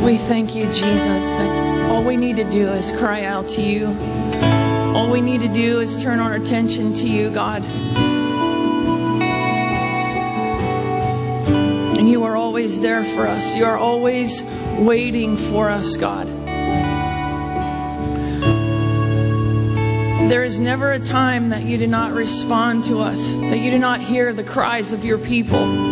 We thank you, Jesus, that all we need to do is cry out to you. All we need to do is turn our attention to you, God. And you are always there for us. You are always waiting for us, God. There is never a time that you do not respond to us, that you do not hear the cries of your people.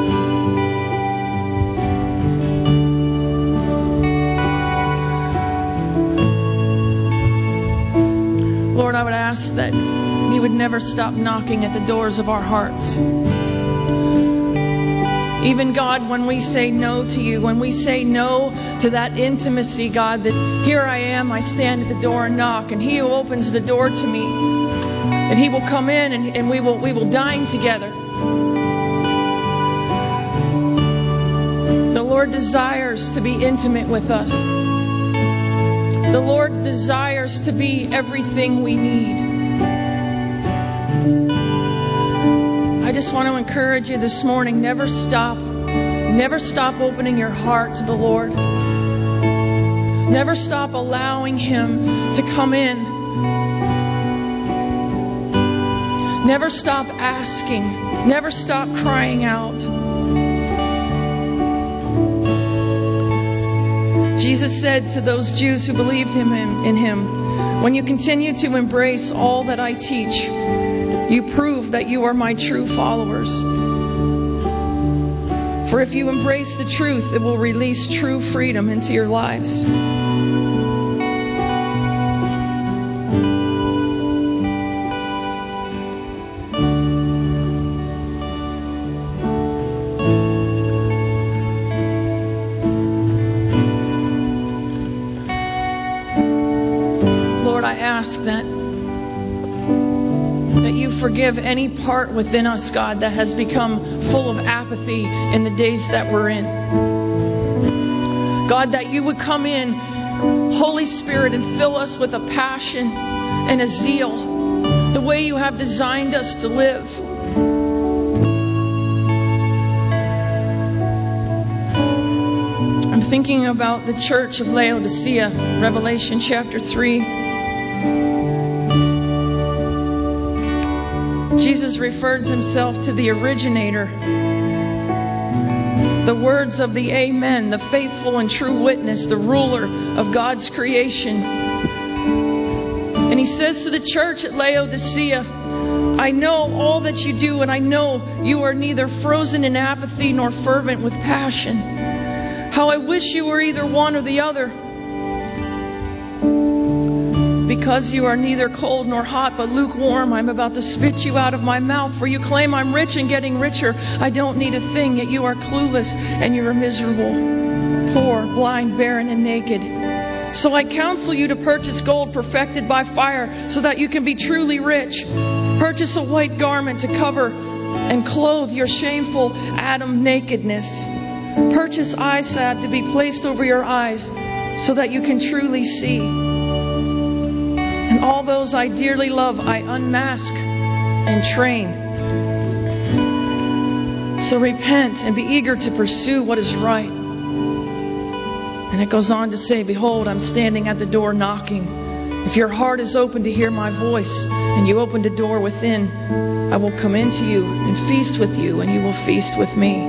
Lord, I would ask that you would never stop knocking at the doors of our hearts. Even, God, when we say no to you, when we say no to that intimacy, God, that here I am, I stand at the door and knock, and He who opens the door to me, and He will come in and we will dine together. The Lord desires to be intimate with us. The Lord desires to be everything we need. I just want to encourage you this morning, never stop opening your heart to the Lord. Never stop allowing Him to come in. Never stop asking. Never stop crying out. Jesus said to those Jews who believed in Him, when you continue to embrace all that I teach, you prove that you are my true followers. For if you embrace the truth, it will release true freedom into your lives. Lord, I ask that you forgive any part within us, God, that has become full of apathy in the days that we're in. God, that you would come in, Holy Spirit, and fill us with a passion and a zeal, the way you have designed us to live. I'm thinking about the church of Laodicea, Revelation chapter 3. Jesus refers Himself to the originator, the words of the Amen, the faithful and true witness, the ruler of God's creation. And He says to the church at Laodicea, I know all that you do, and I know you are neither frozen in apathy nor fervent with passion. How I wish you were either one or the other. Because you are neither cold nor hot, but lukewarm, I'm about to spit you out of my mouth. For you claim I'm rich and getting richer. I don't need a thing, yet you are clueless and you are miserable, poor, blind, barren, and naked. So I counsel you to purchase gold perfected by fire, so that you can be truly rich. Purchase a white garment to cover and clothe your shameful Adam nakedness. Purchase eye salve to be placed over your eyes, so that you can truly see. And all those I dearly love, I unmask and train. So repent and be eager to pursue what is right. And it goes on to say, behold, I'm standing at the door knocking. If your heart is open to hear my voice, and you open the door within, I will come into you and feast with you, and you will feast with me.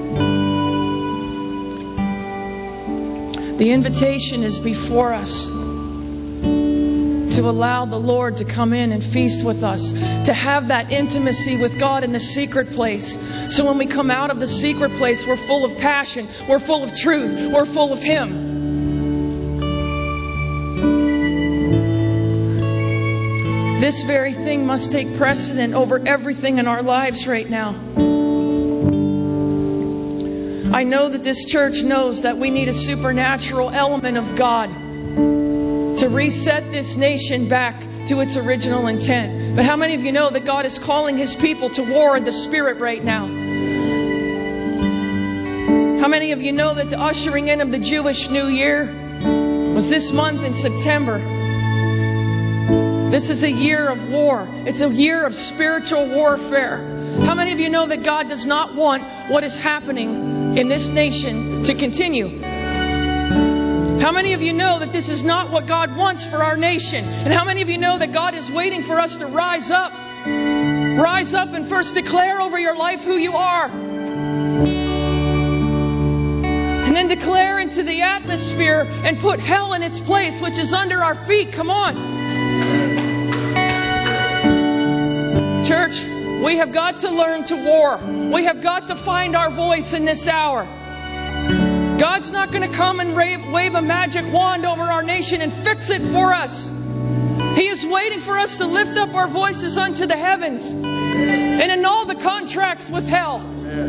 The invitation is before us, to allow the Lord to come in and feast with us, to have that intimacy with God in the secret place. So when we come out of the secret place, we're full of passion, we're full of truth, we're full of Him. This very thing must take precedent over everything in our lives right now. I know that this church knows that we need a supernatural element of God to reset this nation back to its original intent. But how many of you know that God is calling His people to war in the Spirit right now? How many of you know that the ushering in of the Jewish New Year was this month in September? This is a year of war. It's a year of spiritual warfare. How many of you know that God does not want what is happening in this nation to continue? How many of you know that this is not what God wants for our nation? And how many of you know that God is waiting for us to rise up? Rise up and first declare over your life who you are. And then declare into the atmosphere and put hell in its place, which is under our feet. Come on. Church, we have got to learn to war. We have got to find our voice in this hour. God's not going to come and wave a magic wand over our nation and fix it for us. He is waiting for us to lift up our voices unto the heavens and annul the contracts with hell.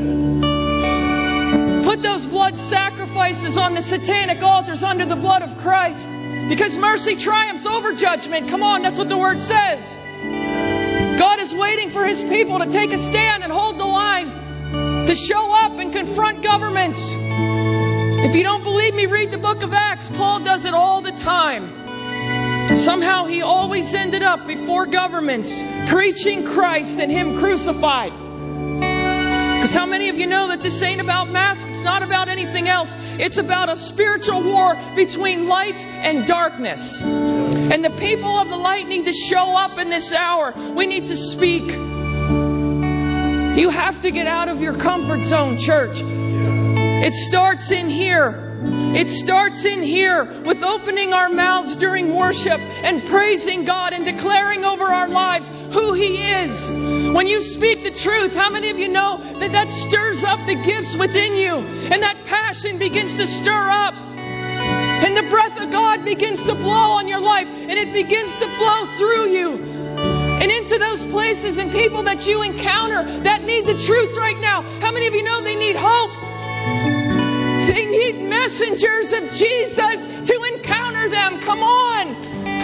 Put those blood sacrifices on the satanic altars under the blood of Christ. Because mercy triumphs over judgment. Come on, that's what the Word says. God is waiting for His people to take a stand and hold the line, to show up and confront governments. If you don't believe me, read the book of Acts. Paul does it all the time. Somehow he always ended up before governments preaching Christ and Him crucified. Because how many of you know that this ain't about masks? It's not about anything else. It's about a spiritual war between light and darkness. And the people of the light need to show up in this hour. We need to speak. You have to get out of your comfort zone, church. It starts in here. It starts in here with opening our mouths during worship and praising God and declaring over our lives who He is. When you speak the truth, how many of you know that stirs up the gifts within you? And that passion begins to stir up. And the breath of God begins to blow on your life. And it begins to flow through you. And into those places and people that you encounter that need the truth right now. How many of you know they need hope? They need messengers of Jesus to encounter them. Come on.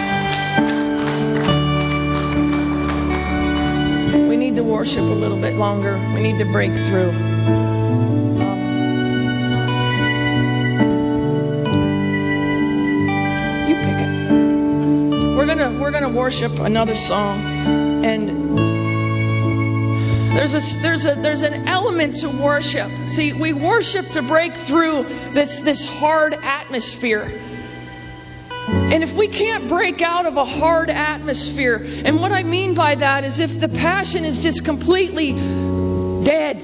We need to worship a little bit longer. We need to break through. You pick it. We're gonna worship another song, and there's an element to worship. See, we worship to break through this hard atmosphere. And if we can't break out of a hard atmosphere, and what I mean by that is if the passion is just completely dead.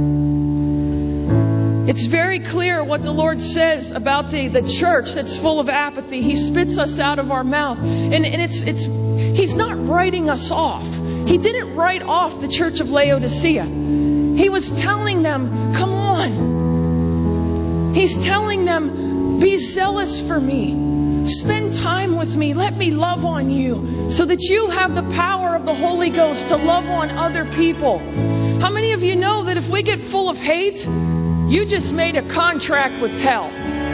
It's very clear what the Lord says about the church that's full of apathy. He spits us out of our mouth. And He's not writing us off. He didn't write off the church of Laodicea. He was telling them, come on. He's telling them, be zealous for me. Spend time with me. Let me love on you so that you have the power of the Holy Ghost to love on other people. How many of you know that if we get full of hate, you just made a contract with hell?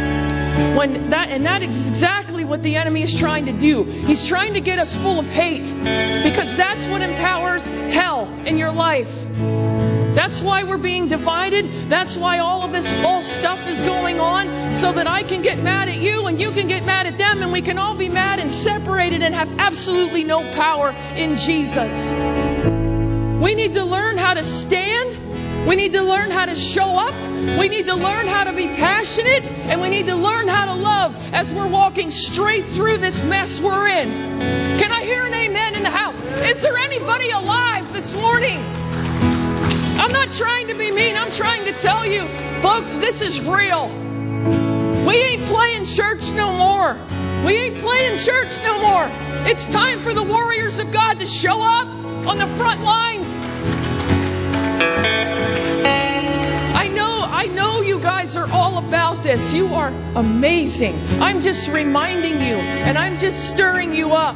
That is exactly what the enemy is trying to do. He's trying to get us full of hate because that's what empowers hell in your life. That's why we're being divided. That's why all of this false stuff is going on, so that I can get mad at you and you can get mad at them, and we can all be mad and separated and have absolutely no power in Jesus. We need to learn how to stand. We need to learn how to show up. We need to learn how to be passionate, and we need to learn how to love as we're walking straight through this mess we're in. Can I hear an amen in the house? Is there anybody alive this morning? I'm not trying to be mean. I'm trying to tell you, folks, this is real. We ain't playing church no more. We ain't playing church no more. It's time for the warriors of God to show up on the front lines. I know you guys are all about this. You are amazing. I'm just reminding you, and I'm just stirring you up.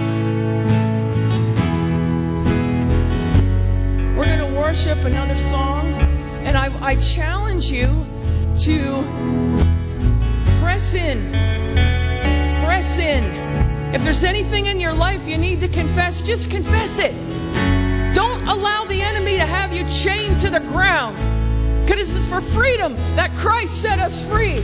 We're going to worship another song, and I challenge you to press in. Press in. If there's anything in your life you need to confess, just confess it. Don't allow the enemy to have you chained to the ground. Because it's for freedom that Christ set us free.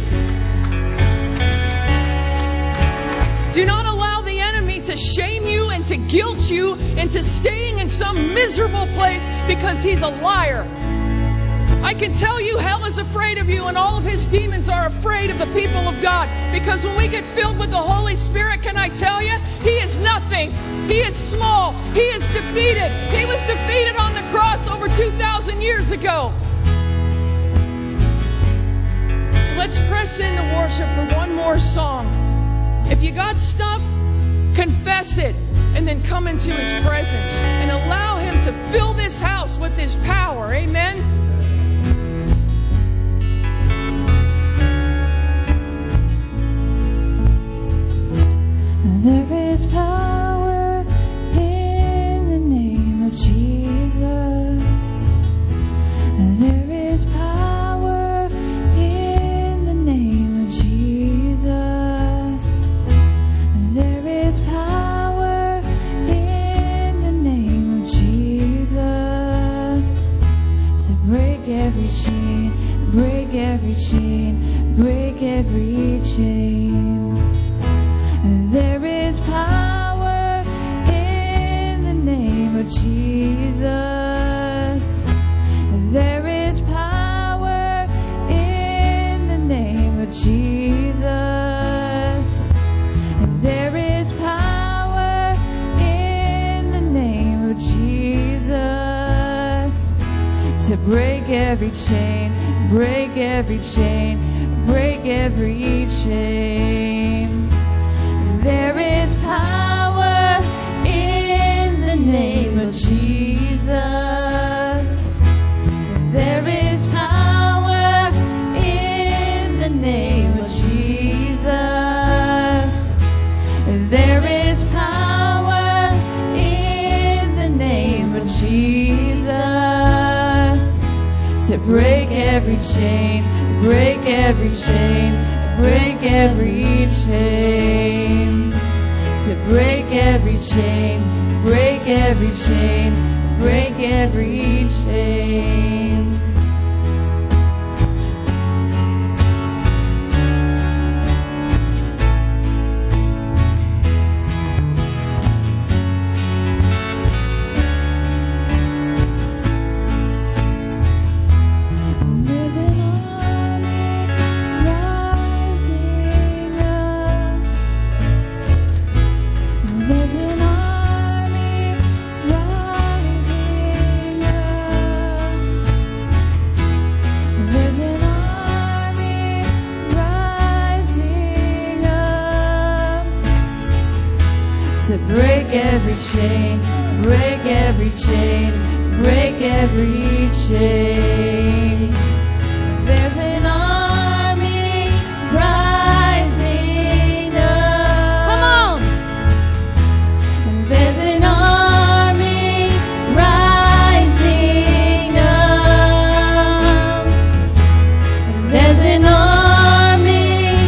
Do not allow the enemy to shame you and to guilt you into staying in some miserable place, because he's a liar. I can tell you hell is afraid of you, and all of his demons are afraid of the people of God. Because when we get filled with the Holy Spirit, can I tell you, he is nothing. He is small. He is defeated. He was defeated on the cross over 2,000 years ago. So let's press into worship for one more song. If you got stuff, confess it, and then come into his presence and allow him to fill this house with his power. Amen. There is power in the name of Jesus. There is power in the name of Jesus. There is power in the name of Jesus to break every chain, break every chain, break every chain. There is power in the name of Jesus. There is power in the name of Jesus. There is power in the name of Jesus to break every chain, break every chain, break every chain. There is power in the name of Jesus. There is power in the name of Jesus. There is power in the name of Jesus to break every chain, break every chain, break every chain. To break every chain, break every chain, break every chain. Break every chain, break every chain, break every chain. There's an army rising up. Come on! There's an army rising up. There's an army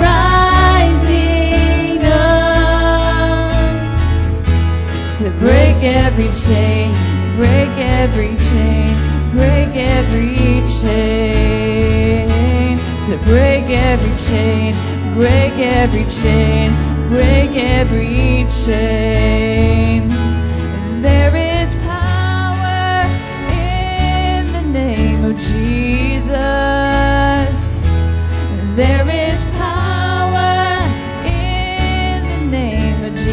rising up to break every chain, break every chain, break every chain. To break every chain, break every chain, break every chain. There is power in the name of Jesus. There is power in the name of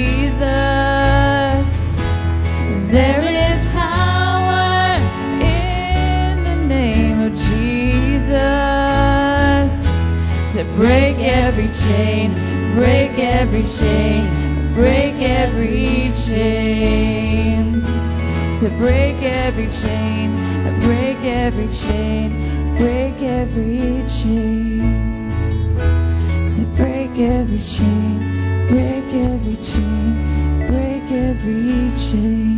Jesus. There is power in the name of Jesus to break every chain, break every chain, break every chain. To break every chain, break every chain, break every chain. To break every chain, break every chain, break every chain.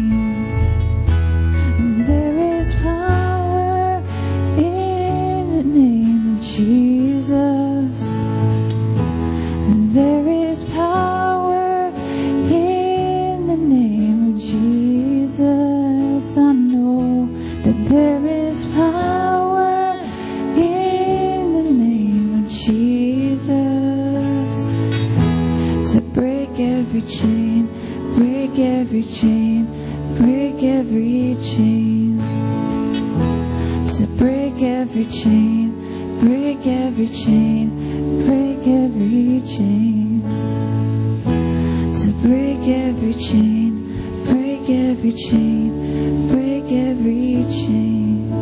There is power in the name of Jesus. There is power in the name of Jesus. I know that there is power in the name of Jesus to break every chain, break every chain, break every chain. To break break every chain, break every chain, break every chain. To break every chain, break every chain, break every chain.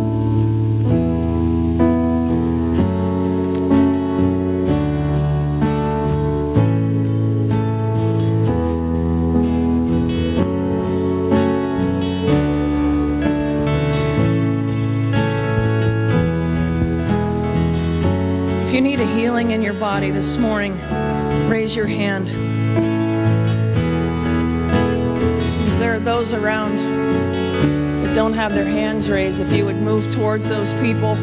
If you need a healing in your body this morning, raise your hand. If there are those around that don't have their hands raised, if you would move towards those people.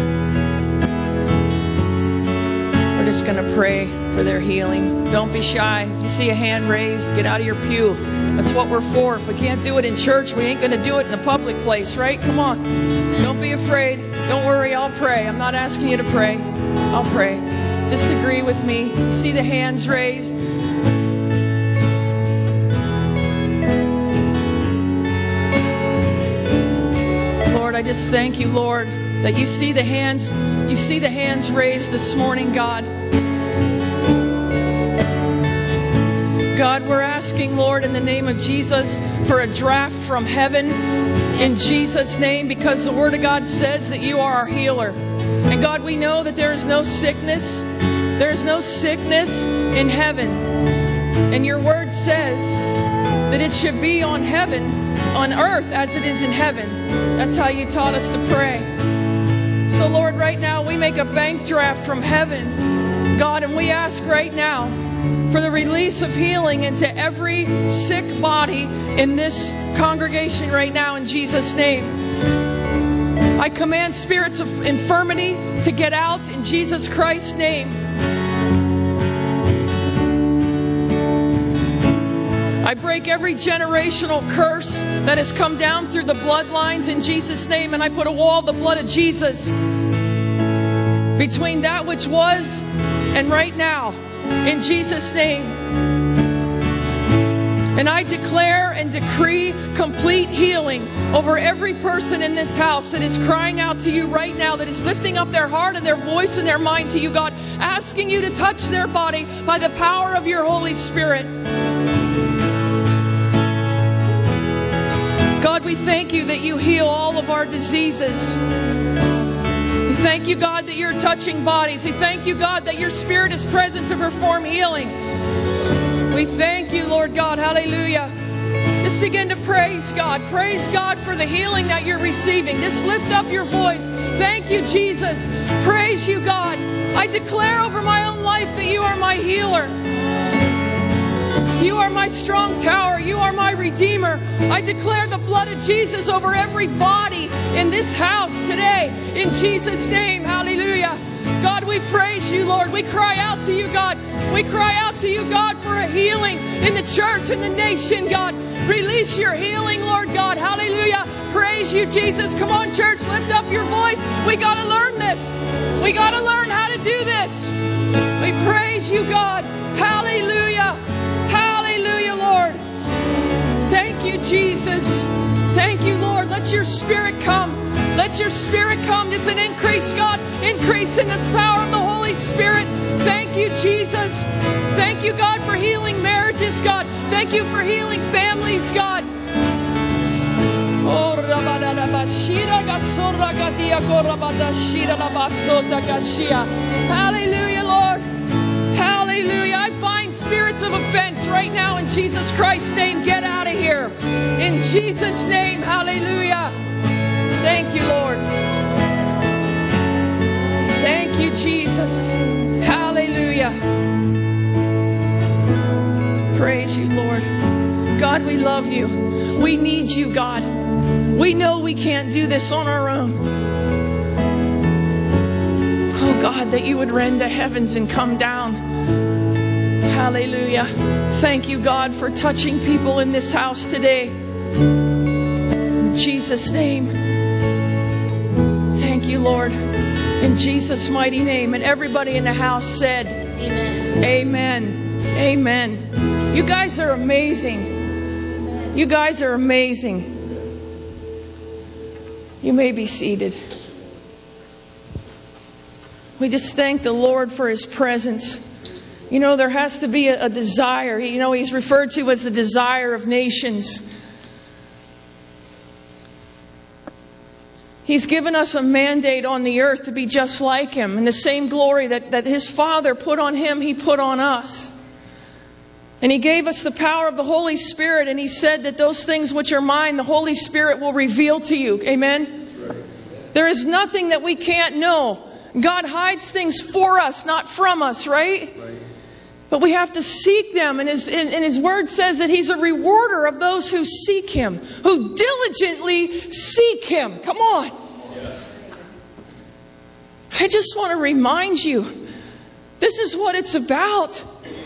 We're just going to pray for their healing. Don't be shy. If you see a hand raised, get out of your pew. That's what we're for. If we can't do it in church, we ain't going to do it in a public place, right? Come on. Don't be afraid. Don't worry, I'll pray. I'm not asking you to pray. I'll pray. Just agree with me. You see the hands raised? Lord, I just thank you, Lord, that you see the hands. You see the hands raised this morning, God. God, we're asking, Lord, in the name of Jesus, for a draft from heaven in Jesus' name, because the Word of God says that you are our healer. And God, we know that there is no sickness. There is no sickness in heaven. And your Word says that it should be on heaven, on earth as it is in heaven. That's how you taught us to pray. So Lord, right now we make a bank draft from heaven, God, and we ask right now for the release of healing into every sick body in this congregation right now in Jesus' name. I command spirits of infirmity to get out in Jesus Christ's name. I break every generational curse that has come down through the bloodlines in Jesus' name, and I put a wall of the blood of Jesus between that which was and right now in Jesus' name. And I declare and decree complete healing over every person in this house that is crying out to you right now, that is lifting up their heart and their voice and their mind to you, God, asking you to touch their body by the power of your Holy Spirit. God, we thank you that you heal all of our diseases. We thank you, God, that you're touching bodies. We thank you, God, that your Spirit is present to perform healing. We thank you, Lord God. Hallelujah. Just begin to praise God. Praise God for the healing that you're receiving. Just lift up your voice. Thank you, Jesus. Praise you, God. I declare over my own life that you are my healer. You are my strong tower. You are my redeemer. I declare the blood of Jesus over every body in this house today. In Jesus' name. Hallelujah. God, we praise you, Lord. We cry out to you, God. We cry out to you, God, for a healing in the church and the nation, God. Release your healing, Lord God. Hallelujah. Praise you, Jesus. Come on, church. Lift up your voice. We got to learn this. We got to learn how to do this. We praise you, God. Hallelujah. Hallelujah, Lord. Thank you, Jesus. Thank you, Lord. Let your Spirit come. Let your Spirit come. It's an increase, God. Increase in this power of the Holy Spirit. Thank you, Jesus. Thank you, God, for healing marriages, God. Thank you for healing families, God. Hallelujah, Lord. Hallelujah. I bind spirits of offense right now in Jesus Christ's name. Get out of here. In Jesus' name. Hallelujah. Thank you, Lord. Thank you, Jesus. Hallelujah. Praise you, Lord. God, we love you. We need you, God. We know we can't do this on our own. Oh, God, that you would rend the heavens and come down. Hallelujah. Thank you, God, for touching people in this house today. In Jesus' name. Thank you, Lord. In Jesus' mighty name. And everybody in the house said, Amen. Amen. Amen. You guys are amazing. You guys are amazing. You may be seated. We just thank the Lord for His presence. You know, there has to be a desire. You know, He's referred to as the desire of nations. He's given us a mandate on the earth to be just like Him. And the same glory that His Father put on Him, He put on us. And He gave us the power of the Holy Spirit. And He said that those things which are mine, the Holy Spirit will reveal to you. Amen? There is nothing that we can't know. God hides things for us, not from us, right? But we have to seek them. And His Word says that He's a rewarder of those who seek Him, who diligently seek Him. Come on. I just want to remind you, this is what it's about.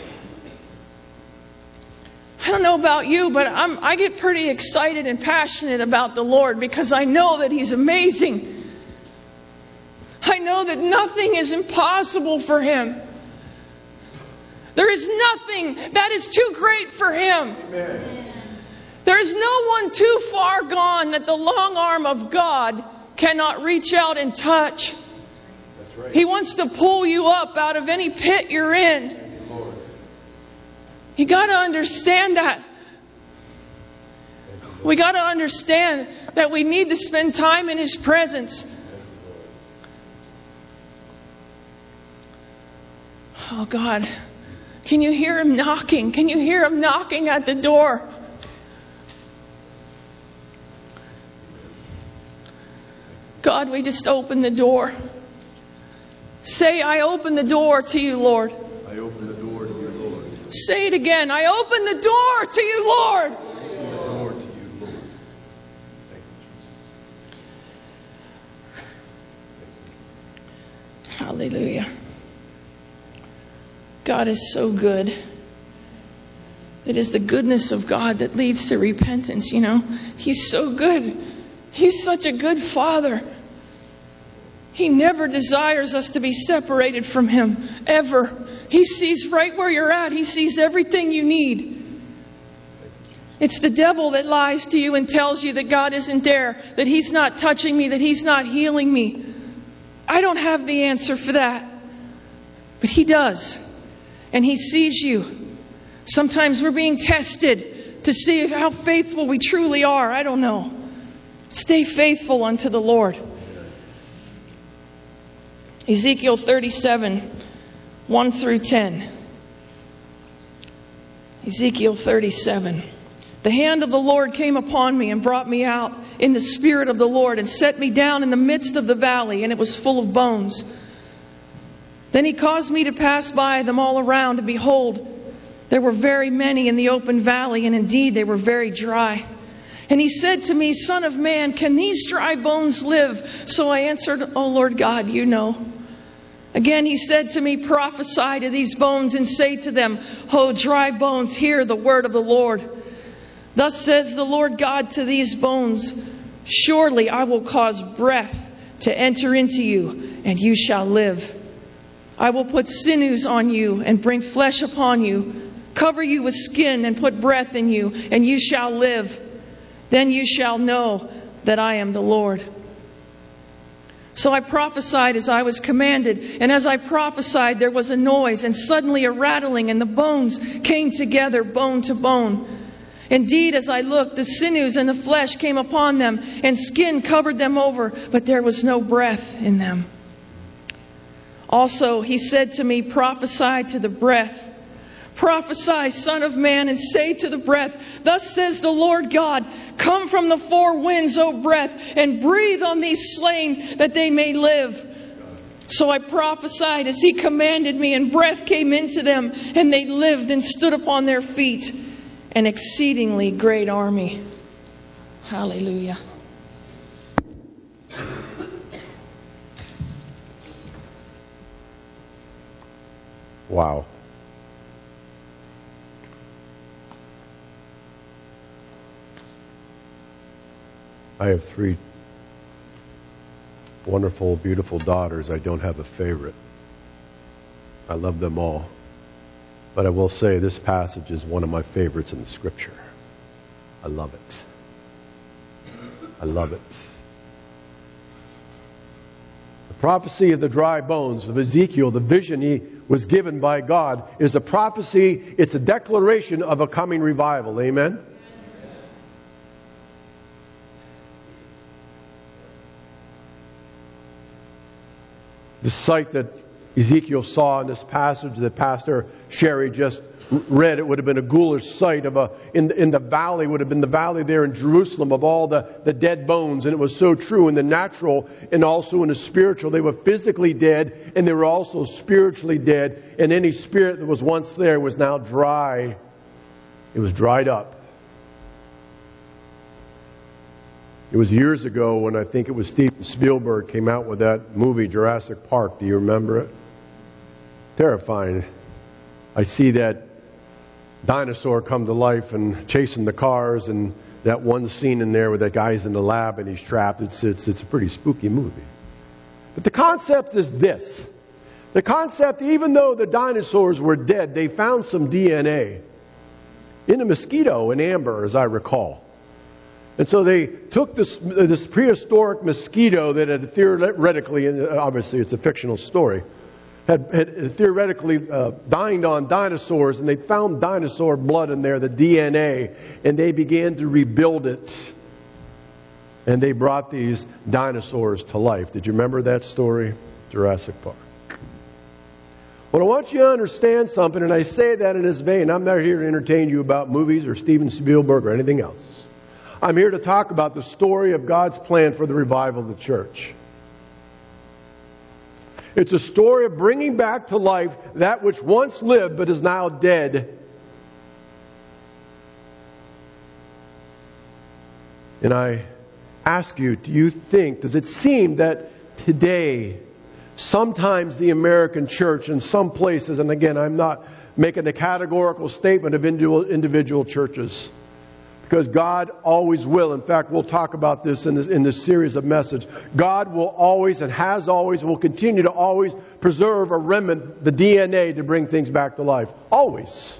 I don't know about you, but I get pretty excited and passionate about the Lord because I know that He's amazing. I know that nothing is impossible for Him. There is nothing that is too great for Him. Amen. There is no one too far gone that the long arm of God cannot reach out and touch. That's right. He wants to pull you up out of any pit you're in. You got to understand that. We got to understand that we need to spend time in His presence. Oh God, can you hear Him knocking? Can you hear Him knocking at the door? God, we just open the door. Say, I open the door to you, Lord. I open the door to you, Lord. Say it again. I open the door to you, Lord. I open the door to you, Lord. Thank you, Jesus. Hallelujah. God is so good. It is the goodness of God that leads to repentance, you know. He's so good. He's such a good Father. He never desires us to be separated from Him, ever. He sees right where you're at. He sees everything you need. It's the devil that lies to you and tells you that God isn't there, that He's not touching me, that He's not healing me. I don't have the answer for that. But He does. And He sees you. Sometimes we're being tested to see how faithful we truly are. I don't know. Stay faithful unto the Lord. Ezekiel 37, 1 through 10. Ezekiel 37. The hand of the Lord came upon me and brought me out in the spirit of the Lord and set me down in the midst of the valley, and it was full of bones. Then He caused me to pass by them all around, and behold, there were very many in the open valley, and indeed they were very dry. And He said to me, Son of man, can these dry bones live? So I answered, O Lord God, you know. Again He said to me, prophesy to these bones and say to them, O dry bones, hear the word of the Lord. Thus says the Lord God to these bones, surely I will cause breath to enter into you, and you shall live. I will put sinews on you and bring flesh upon you, cover you with skin and put breath in you, and you shall live. Then you shall know that I am the Lord. So I prophesied as I was commanded, and as I prophesied there was a noise, and suddenly a rattling, and the bones came together, bone to bone. Indeed, as I looked, the sinews and the flesh came upon them, and skin covered them over, but there was no breath in them. Also, He said to me, prophesy to the breath. Prophesy, Son of man, and say to the breath, thus says the Lord God, come from the four winds, O breath, and breathe on these slain that they may live. So I prophesied as He commanded me, and breath came into them, and they lived and stood upon their feet, an exceedingly great army. Hallelujah. Wow. I have 3 wonderful, beautiful daughters. I don't have a favorite. I love them all. But I will say this passage is one of my favorites in the Scripture. I love it. I love it. The Prophecy of the dry bones of Ezekiel, the vision he was given by God, is a prophecy. It's a declaration of a coming revival. Amen? The sight that Ezekiel saw in this passage that Pastor Sherry just read, it would have been a ghoulish sight of in the valley, would have been the valley there in Jerusalem of all the dead bones. And it was so true in the natural and also in the spiritual. They were physically dead and they were also spiritually dead. And any spirit that was once there was now dry. It was dried up. It was years ago when I think it was Steven Spielberg came out with that movie Jurassic Park. Do you remember it? Terrifying. I see that dinosaur come to life and chasing the cars, and that one scene in there where that guy's in the lab and he's trapped. It's a pretty spooky movie. But the concept is this. The concept, even though the dinosaurs were dead, they found some DNA in a mosquito in amber, as I recall. And so they took this prehistoric mosquito that had theoretically, and obviously it's a fictional story, had theoretically dined on dinosaurs, and they found dinosaur blood in there, the DNA, and they began to rebuild it. And they brought these dinosaurs to life. Did you remember that story? Jurassic Park. Well, I want you to understand something, and I say that in this vein. I'm not here to entertain you about movies or Steven Spielberg or anything else. I'm here to talk about the story of God's plan for the revival of the church. It's a story of bringing back to life that which once lived but is now dead. And I ask you, does it seem that today, sometimes the American church in some places, and again, I'm not making a categorical statement of individual churches, because God always will. In fact, we'll talk about this in this series of messages. God will always and has always will continue to always preserve a remnant, the DNA, to bring things back to life. Always.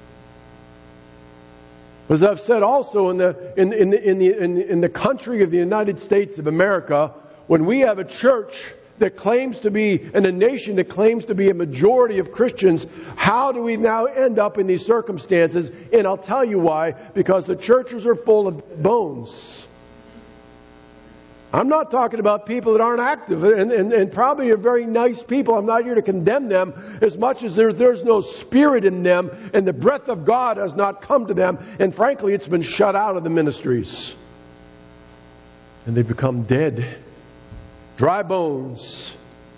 As I've said also in the country of the United States of America, when we have a church that claims to be, and a nation that claims to be a majority of Christians, how do we now end up in these circumstances? And I'll tell you why. Because the churches are full of bones. I'm not talking about people that aren't active and probably are very nice people. I'm not here to condemn them as much as there's no spirit in them and the breath of God has not come to them. And frankly, it's been shut out of the ministries. And they become dead. Dry bones.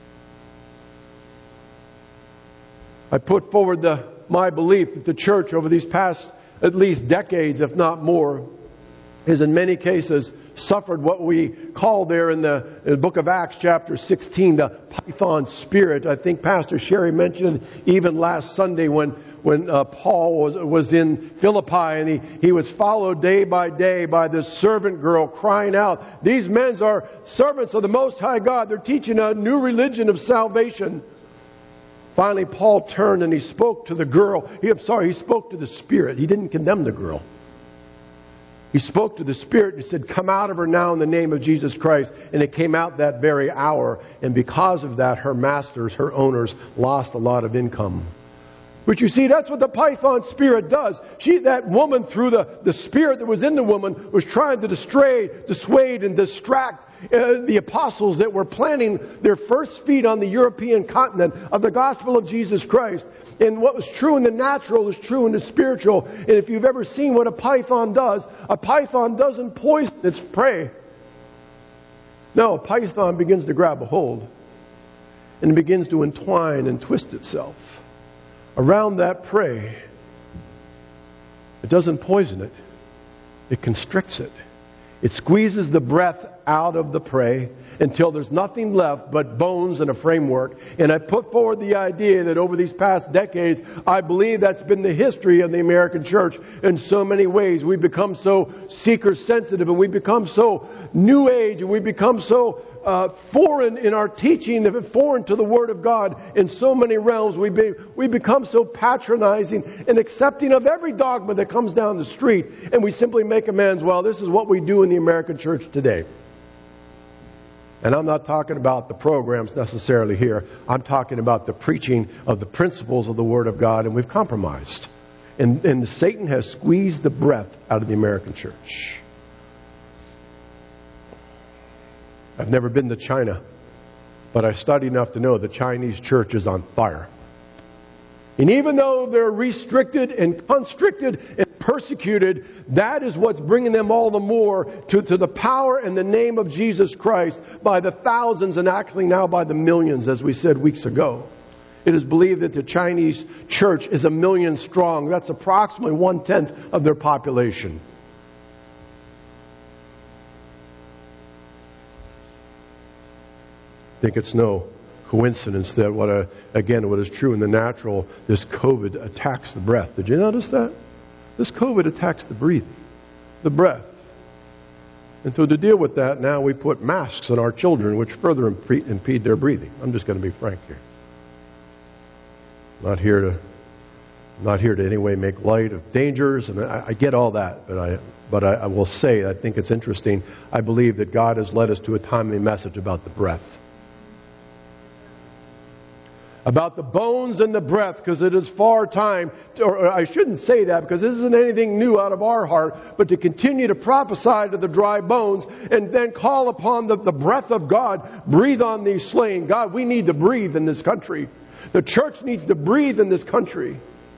I put forward my belief that the church over these past at least decades, if not more, has in many cases suffered what we call there in the book of Acts chapter 16, the Python spirit. I think Pastor Sherry mentioned even last Sunday when Paul was in Philippi and he was followed day by day by this servant girl crying out, "These men are servants of the Most High God. They're teaching a new religion of salvation." Finally, Paul turned and he spoke to the girl. He spoke to the spirit. He didn't condemn the girl. He spoke to the spirit and said, "Come out of her now in the name of Jesus Christ." And it came out that very hour. And because of that, her masters, her owners, lost a lot of income. But you see, that's what the Python spirit does. That woman, through the spirit that was in the woman, was trying to dissuade and distract the apostles that were planting their first feet on the European continent of the gospel of Jesus Christ. And what was true in the natural is true in the spiritual. And if you've ever seen what a python doesn't poison its prey. No, a python begins to grab a hold and it begins to entwine and twist itself around that prey. It doesn't poison it. It constricts it. It squeezes the breath out of the prey until there's nothing left but bones and a framework. And I put forward the idea that over these past decades, I believe that's been the history of the American church in so many ways. We've become so seeker sensitive and we've become so new age and we've become so foreign in our teaching, foreign to the Word of God in so many realms. We become so patronizing and accepting of every dogma that comes down the street, and we simply make amends. Well, this is what we do in the American church today. And I'm not talking about the programs necessarily here. I'm talking about the preaching of the principles of the Word of God, and we've compromised. And Satan has squeezed the breath out of the American church. I've never been to China, but I studied enough to know the Chinese church is on fire. And even though they're restricted and constricted and persecuted, that is what's bringing them all the more to the power and the name of Jesus Christ by the thousands and actually now by the millions, as we said weeks ago. It is believed that the Chinese church is 1 million strong. That's approximately 1/10 of their population. I think it's no coincidence that what is true in the natural, this COVID attacks the breath. Did you notice that? This COVID attacks the breathing, the breath. And so to deal with that, now we put masks on our children, which further impede their breathing. I'm just going to be frank here. Not here to in any way make light of dangers, and I get all that, but I will say, I think it's interesting. I believe that God has led us to a timely message about the breath. About the bones and the breath, because it is far time, or I shouldn't say that because this isn't anything new out of our heart, but to continue to prophesy to the dry bones and then call upon the breath of God. Breathe on these slain. God, we need to breathe in this country. The church needs to breathe in this country.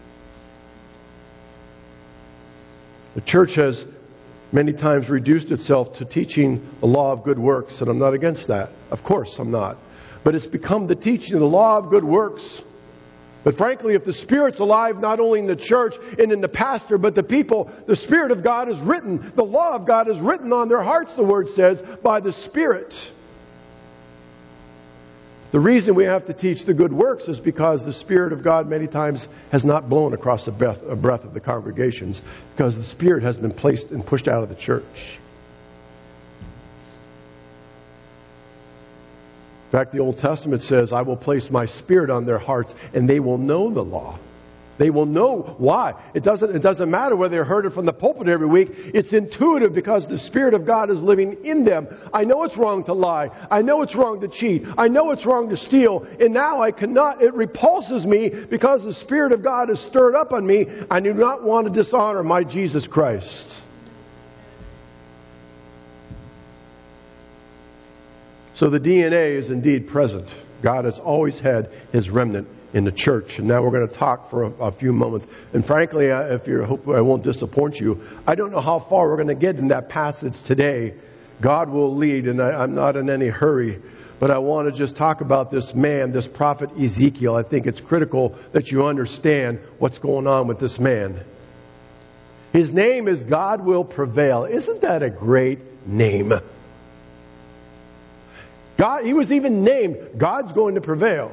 The church has many times reduced itself to teaching the law of good works, and I'm not against that. Of course I'm not. But it's become the teaching of the law of good works. But frankly, if the Spirit's alive, not only in the church and in the pastor, but the people, the Spirit of God is written. The law of God is written on their hearts, the Word says, by the Spirit. The reason we have to teach the good works is because the Spirit of God many times has not blown across the breath of the congregations, because the Spirit has been placed and pushed out of the church. In fact, the Old Testament says, I will place my Spirit on their hearts and they will know the law. They will know why. It doesn't matter whether they heard it from the pulpit every week. It's intuitive because the Spirit of God is living in them. I know it's wrong to lie. I know it's wrong to cheat. I know it's wrong to steal. And now it repulses me because the Spirit of God is stirred up on me. I do not want to dishonor my Jesus Christ. So the DNA is indeed present. God has always had His remnant in the church. And now we're going to talk for a few moments. And frankly, hopefully I won't disappoint you. I don't know how far we're going to get in that passage today. God will lead, and I'm not in any hurry. But I want to just talk about this man, this prophet Ezekiel. I think it's critical that you understand what's going on with this man. His name is God Will Prevail. Isn't that a great name? God, he was even named, God's going to prevail.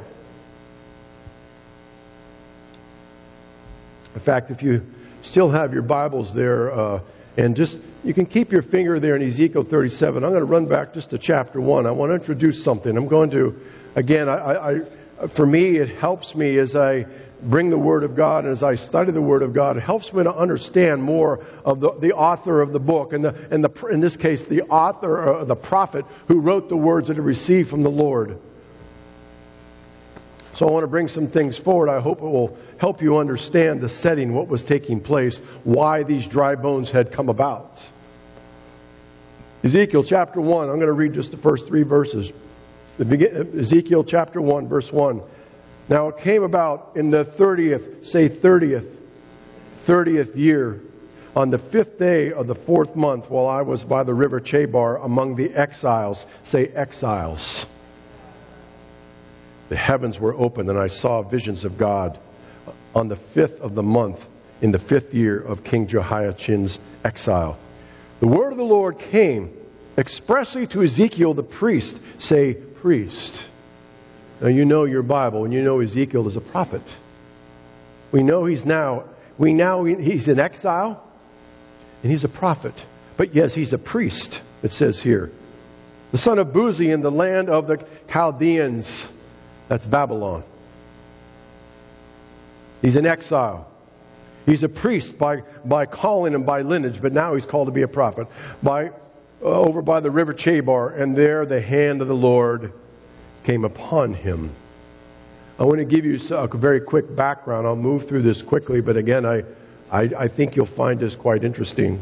In fact, if you still have your Bibles there, and just, you can keep your finger there in Ezekiel 37. I'm going to run back just to chapter 1. I want to introduce something. I'm going to, again, for me, it helps me as I bring the Word of God and as I study the Word of God. It helps me to understand more of the author of the book, and in this case, the author, the prophet who wrote the words that he received from the Lord. So I want to bring some things forward. I hope it will help you understand the setting, what was taking place, why these dry bones had come about. Ezekiel chapter 1, I'm going to read just the first 3 verses. Ezekiel chapter 1, verse 1. Now it came about in the 30th year, on the 5th day of the 4th month, while I was by the river Chebar among the exiles. Say exiles. The heavens were opened and I saw visions of God on the 5th of the month in the 5th year of King Jehoiachin's exile. The word of the Lord came expressly to Ezekiel the priest. Say priest. Now you know your Bible and you know Ezekiel is a prophet. We know he's in exile and he's a prophet. But yes, he's a priest, it says here. The son of Buzi in the land of the Chaldeans. That's Babylon. He's in exile. He's a priest by calling and by lineage, but now he's called to be a prophet. over by the river Chebar, and there the hand of the Lord came upon him. I want to give you a very quick background. I'll move through this quickly, but again, I think you'll find this quite interesting.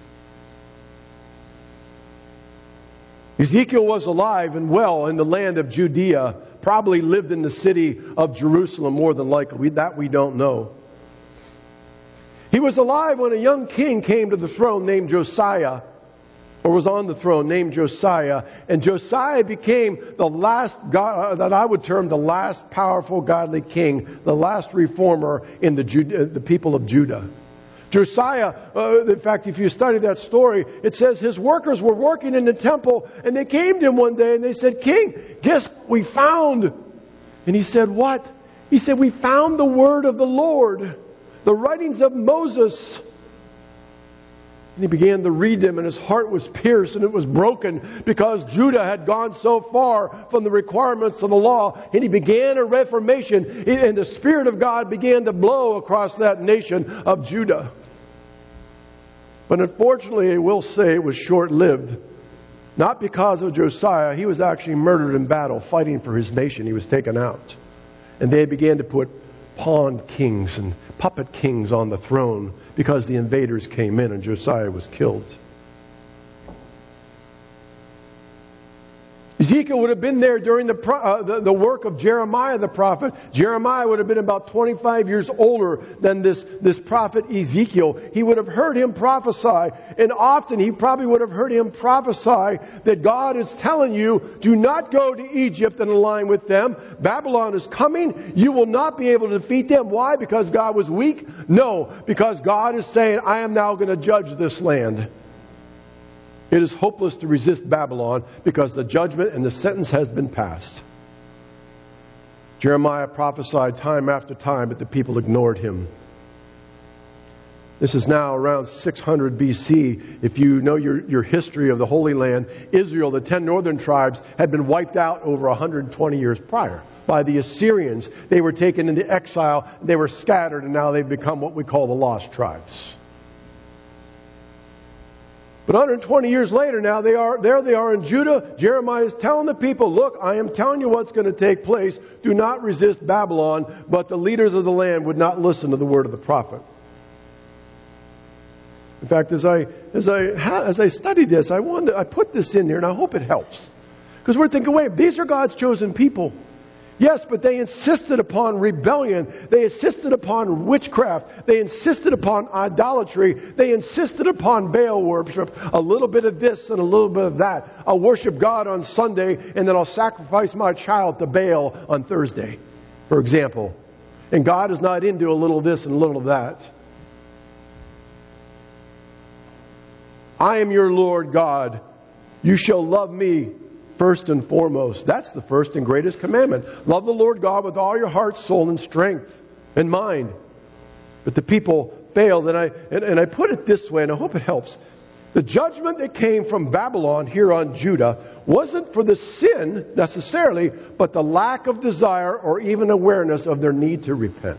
Ezekiel was alive and well in the land of Judea, probably lived in the city of Jerusalem more than likely. That we don't know. He was alive when a young king came to the throne named Josiah, or was on the throne named Josiah. And Josiah became the last, that I would term the last powerful godly king, the last reformer in the people of Judah. Josiah, in fact, if you study that story, it says his workers were working in the temple, and they came to him one day and they said, "King, guess what we found?" And he said, "What?" He said, "We found the word of the Lord, the writings of Moses." And he began to read them, and his heart was pierced and it was broken because Judah had gone so far from the requirements of the law. And he began a reformation, and the Spirit of God began to blow across that nation of Judah. But unfortunately, I will say it was short-lived. Not because of Josiah. He was actually murdered in battle, fighting for his nation. He was taken out. And they began to put pawn kings and puppet kings on the throne because the invaders came in and Josiah was killed. Ezekiel would have been there during the work of Jeremiah the prophet. Jeremiah would have been about 25 years older than this prophet Ezekiel. He would have heard him prophesy. And often he probably would have heard him prophesy that God is telling you, do not go to Egypt and align with them. Babylon is coming. You will not be able to defeat them. Why? Because God was weak? No, because God is saying, I am now going to judge this land. It is hopeless to resist Babylon because the judgment and the sentence has been passed. Jeremiah prophesied time after time, but the people ignored him. This is now around 600 BC. If you know your history of the Holy Land, Israel, the 10 northern tribes, had been wiped out over 120 years prior by the Assyrians. They were taken into exile, they were scattered, and now they've become what we call the lost tribes. But 120 years later now, they are in Judah. Jeremiah is telling the people, look, I am telling you what's going to take place. Do not resist Babylon. But the leaders of the land would not listen to the word of the prophet. In fact, as I studied this, I put this in there, and I hope it helps. Because we're thinking, wait, these are God's chosen people. Yes, but they insisted upon rebellion. They insisted upon witchcraft. They insisted upon idolatry. They insisted upon Baal worship. A little bit of this and a little bit of that. I'll worship God on Sunday, and then I'll sacrifice my child to Baal on Thursday, for example. And God is not into a little of this and a little of that. I am your Lord God. You shall love me first and foremost. That's the first and greatest commandment. Love the Lord God with all your heart, soul, and strength and mind. But the people failed. And I put it this way, and I hope it helps. The judgment that came from Babylon here on Judah wasn't for the sin necessarily, but the lack of desire or even awareness of their need to repent.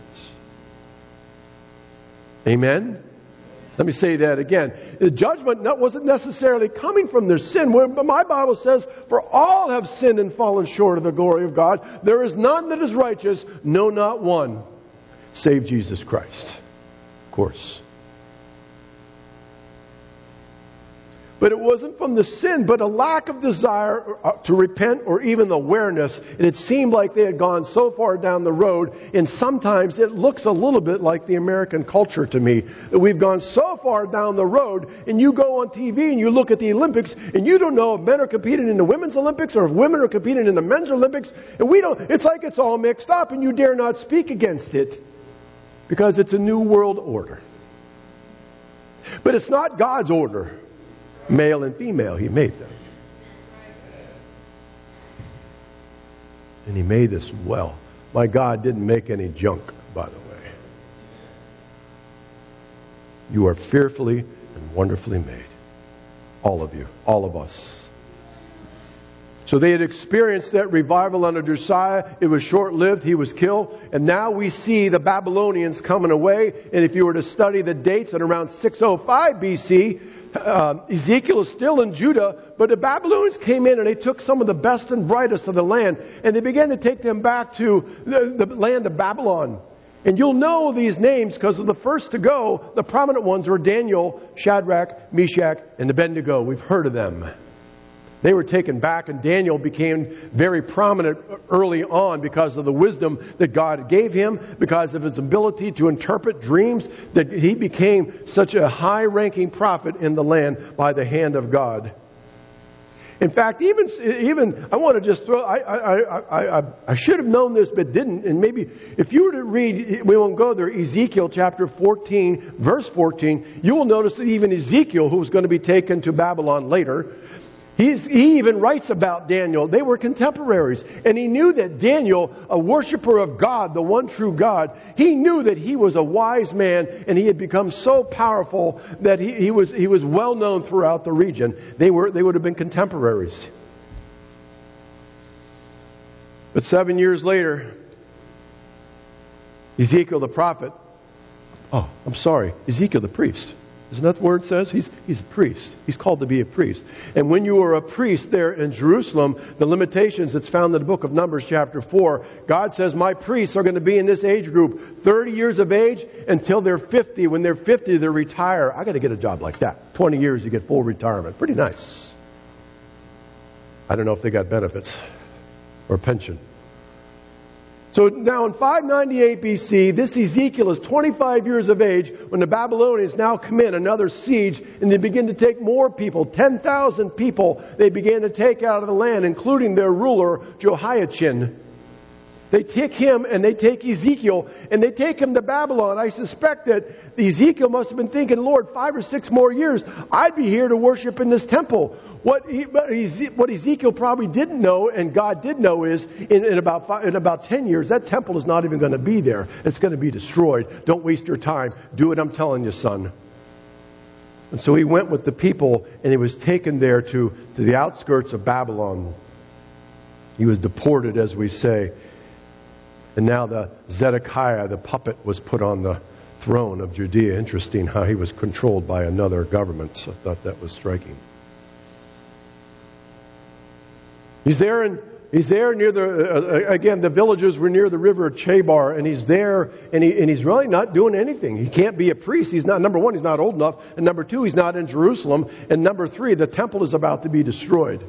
Amen? Let me say that again. The judgment wasn't necessarily coming from their sin. But my Bible says, for all have sinned and fallen short of the glory of God. There is none that is righteous, no, not one, save Jesus Christ. Of course. But it wasn't from the sin, but a lack of desire to repent or even awareness. And it seemed like they had gone so far down the road, and sometimes it looks a little bit like the American culture to me, that we've gone so far down the road, and you go on TV and you look at the Olympics, and you don't know if men are competing in the women's Olympics or if women are competing in the men's Olympics, and it's like it's all mixed up, and you dare not speak against it because it's a new world order. But it's not God's order. Male and female, He made them. And He made this well. My God didn't make any junk, by the way. You are fearfully and wonderfully made. All of you. All of us. So they had experienced that revival under Josiah. It was short-lived. He was killed. And now we see the Babylonians coming away. And if you were to study the dates at around 605 BC, Ezekiel is still in Judah, but the Babylonians came in and they took some of the best and brightest of the land, and they began to take them back to the land of Babylon. And you'll know these names because of the first to go. The prominent ones were Daniel, Shadrach, Meshach, and Abednego. We've heard of them. They were taken back, and Daniel became very prominent early on because of the wisdom that God gave him, because of his ability to interpret dreams, that he became such a high-ranking prophet in the land by the hand of God. In fact, even I want to just throw, I should have known this but didn't, and maybe if you were to read, we won't go there, Ezekiel chapter 14, verse 14, you will notice that even Ezekiel, who was going to be taken to Babylon later, he even writes about Daniel. They were contemporaries. And he knew that Daniel, a worshiper of God, the one true God, he knew that he was a wise man and he had become so powerful that he was well known throughout the region. They would have been contemporaries. But 7 years later, Ezekiel the prophet, Ezekiel the priest. Isn't that the word says? He's a priest. He's called to be a priest. And when you are a priest there in Jerusalem, the limitations that's found in the book of Numbers chapter 4, God says, my priests are going to be in this age group, 30 years of age until they're 50. When they're 50, they retire. I got to get a job like that. 20 years, you get full retirement. Pretty nice. I don't know if they got benefits or pension. So now in 598 BC, this Ezekiel is 25 years of age when the Babylonians now come in, another siege, and they begin to take more people, 10,000 people they began to take out of the land, including their ruler, Jehoiachin. They take him and they take Ezekiel and they take him to Babylon. I suspect that Ezekiel must have been thinking, Lord, 5 or 6 more years, I'd be here to worship in this temple. What Ezekiel probably didn't know, and God did know, is in about 10 years, that temple is not even going to be there. It's going to be destroyed. Don't waste your time. Do what I'm telling you, son. And so he went with the people, and he was taken there to the outskirts of Babylon. He was deported, as we say. And now the Zedekiah, the puppet, was put on the throne of Judea. Interesting how he was controlled by another government. So I thought that was striking. He's there near the villagers were near the river Chebar, and he's there, and he's really not doing anything. He can't be a priest. He's not, number one, he's not old enough, and number two, he's not in Jerusalem, and number three, the temple is about to be destroyed.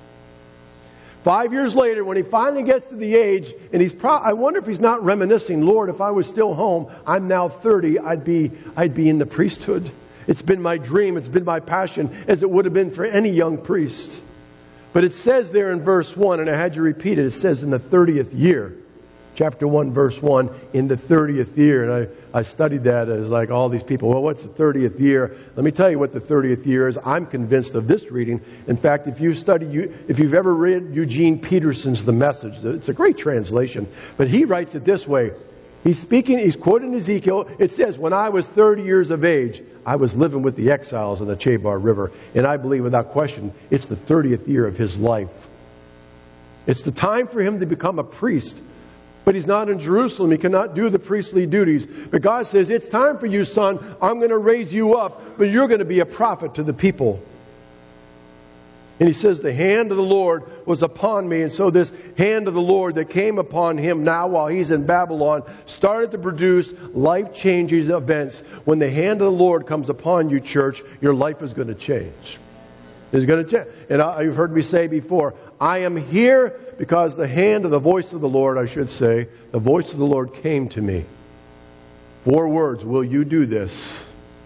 5 years later, when he finally gets to the age, and I wonder if he's not reminiscing, Lord, if I was still home, I'm now 30, I'd be in the priesthood. It's been my dream, it's been my passion, as it would have been for any young priest. But it says there in verse 1, and I had you repeat it, it says in the 30th year. Chapter 1, verse 1, in the 30th year. And I studied that as like all these people, well, what's the 30th year? Let me tell you what the 30th year is. I'm convinced of this reading. In fact, if you've ever read Eugene Peterson's The Message, it's a great translation. But he writes it this way. He's quoting Ezekiel. It says, when I was 30 years of age, I was living with the exiles on the Chebar River. And I believe without question, it's the 30th year of his life. It's the time for him to become a priest. But he's not in Jerusalem. He cannot do the priestly duties. But God says, it's time for you, son. I'm going to raise you up, but you're going to be a prophet to the people. And he says, the hand of the Lord was upon me. And so this hand of the Lord that came upon him now while he's in Babylon started to produce life-changing events. When the hand of the Lord comes upon you, church, your life is going to change. It's going to change. And you've heard me say before, I am here because the hand of the voice of the Lord, I should say, the voice of the Lord came to me. 4 words, will you do this?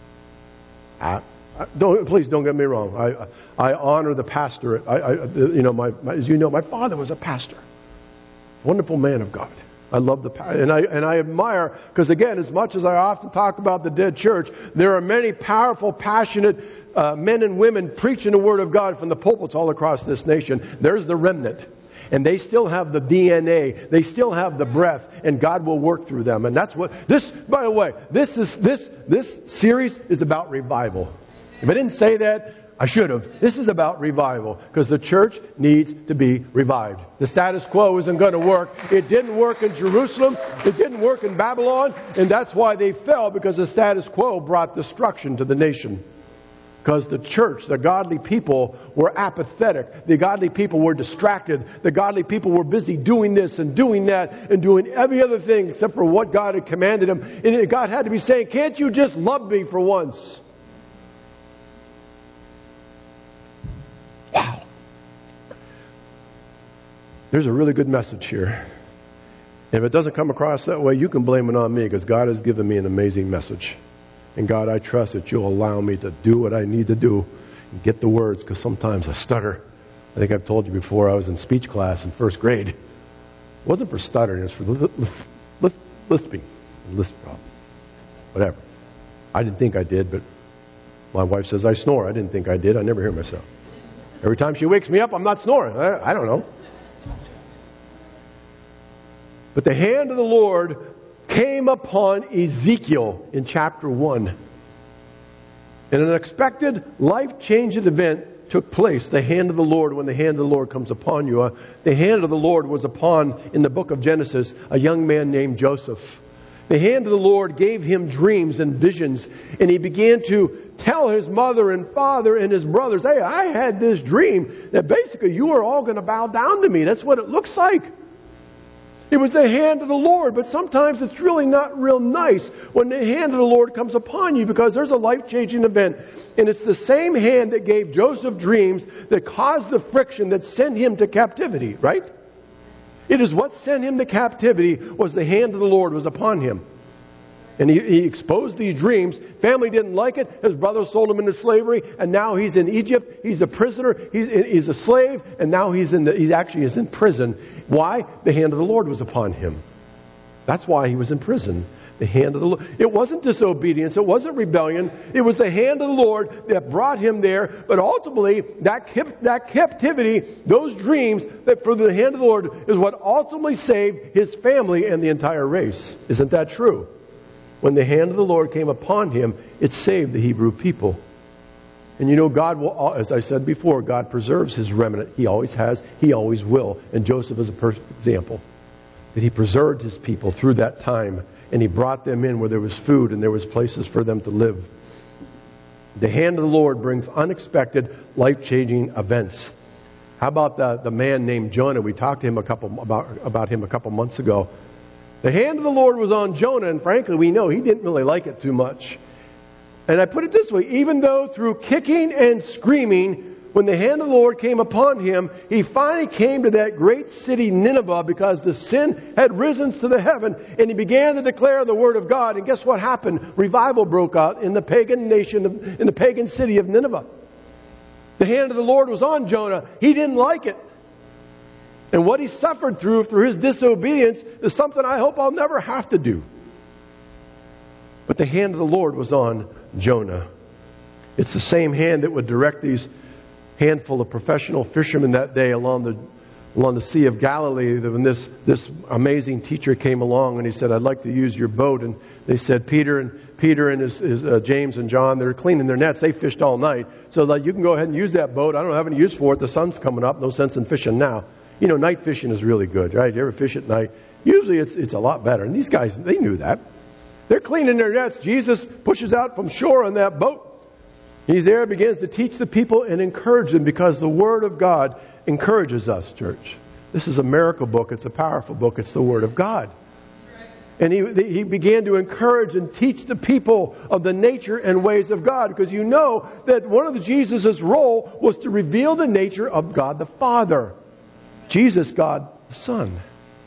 Please don't get me wrong. I honor the pastorate. As you know, my father was a pastor. Wonderful man of God. I love and I admire, because again, as much as I often talk about the dead church, there are many powerful, passionate men and women preaching the Word of God from the pulpits all across this nation. There's the remnant. And they still have the DNA. They still have the breath. And God will work through them. And that's what this, by the way, this series is about revival. If I didn't say that, I should have. This is about revival because the church needs to be revived. The status quo isn't going to work. It didn't work in Jerusalem. It didn't work in Babylon. And that's why they fell, because the status quo brought destruction to the nation. Because the church, the godly people, were apathetic. The godly people were distracted. The godly people were busy doing this and doing that and doing every other thing except for what God had commanded them. And God had to be saying, can't you just love me for once? Wow. There's a really good message here. And if it doesn't come across that way, you can blame it on me, because God has given me an amazing message. And God, I trust that you'll allow me to do what I need to do and get the words, because sometimes I stutter. I think I've told you before, I was in speech class in first grade. It wasn't for stuttering, it was for lisping. Lisp problem. Whatever. I didn't think I did, but my wife says I snore. I didn't think I did. I never hear myself. Every time she wakes me up, I'm not snoring. I don't know. But the hand of the Lord came upon Ezekiel in chapter 1. And an unexpected, life-changing event took place. The hand of the Lord, when the hand of the Lord comes upon you. The hand of the Lord was upon, in the book of Genesis, a young man named Joseph. The hand of the Lord gave him dreams and visions. And he began to tell his mother and father and his brothers, hey, I had this dream that basically you are all going to bow down to me. That's what it looks like. It was the hand of the Lord, but sometimes it's really not real nice when the hand of the Lord comes upon you, because there's a life-changing event. And it's the same hand that gave Joseph dreams that caused the friction that sent him to captivity, right? It is what sent him to captivity, was the hand of the Lord was upon him. And he exposed these dreams. Family didn't like it. His brother sold him into slavery, and now he's in Egypt. He's a prisoner. He's a slave, and now he actually is in prison. Why? The hand of the Lord was upon him. That's why he was in prison. The hand of the Lord. It wasn't disobedience. It wasn't rebellion. It was the hand of the Lord that brought him there. But ultimately, that captivity, those dreams, that for the hand of the Lord is what ultimately saved his family and the entire race. Isn't that true? When the hand of the Lord came upon him, it saved the Hebrew people. And you know, God will, as I said before, God preserves his remnant. He always has. He always will. And Joseph is a perfect example. That he preserved his people through that time. And he brought them in where there was food and there was places for them to live. The hand of the Lord brings unexpected, life-changing events. How about the man named Jonah? We talked to him about him a couple months ago. The hand of the Lord was on Jonah, and frankly, we know he didn't really like it too much. And I put it this way, even though through kicking and screaming, when the hand of the Lord came upon him, he finally came to that great city Nineveh, because the sin had risen to the heaven, and he began to declare the word of God. And guess what happened? Revival broke out in the pagan nation, in the pagan city of Nineveh. The hand of the Lord was on Jonah. He didn't like it. And what he suffered through his disobedience is something I hope I'll never have to do. But the hand of the Lord was on Jonah. It's the same hand that would direct these handful of professional fishermen that day along the Sea of Galilee. When this amazing teacher came along and he said, I'd like to use your boat. And they said, Peter and his James and John, they're cleaning their nets. They fished all night. So you can go ahead and use that boat. I don't have any use for it. The sun's coming up. No sense in fishing now. You know, night fishing is really good, right? You ever fish at night? Usually it's a lot better. And these guys, they knew that. They're cleaning their nets. Jesus pushes out from shore on that boat. He's there, begins to teach the people and encourage them, because the Word of God encourages us, church. This is a miracle book. It's a powerful book. It's the Word of God. And he began to encourage and teach the people of the nature and ways of God, because you know that one of Jesus' role was to reveal the nature of God the Father. Jesus, God the Son.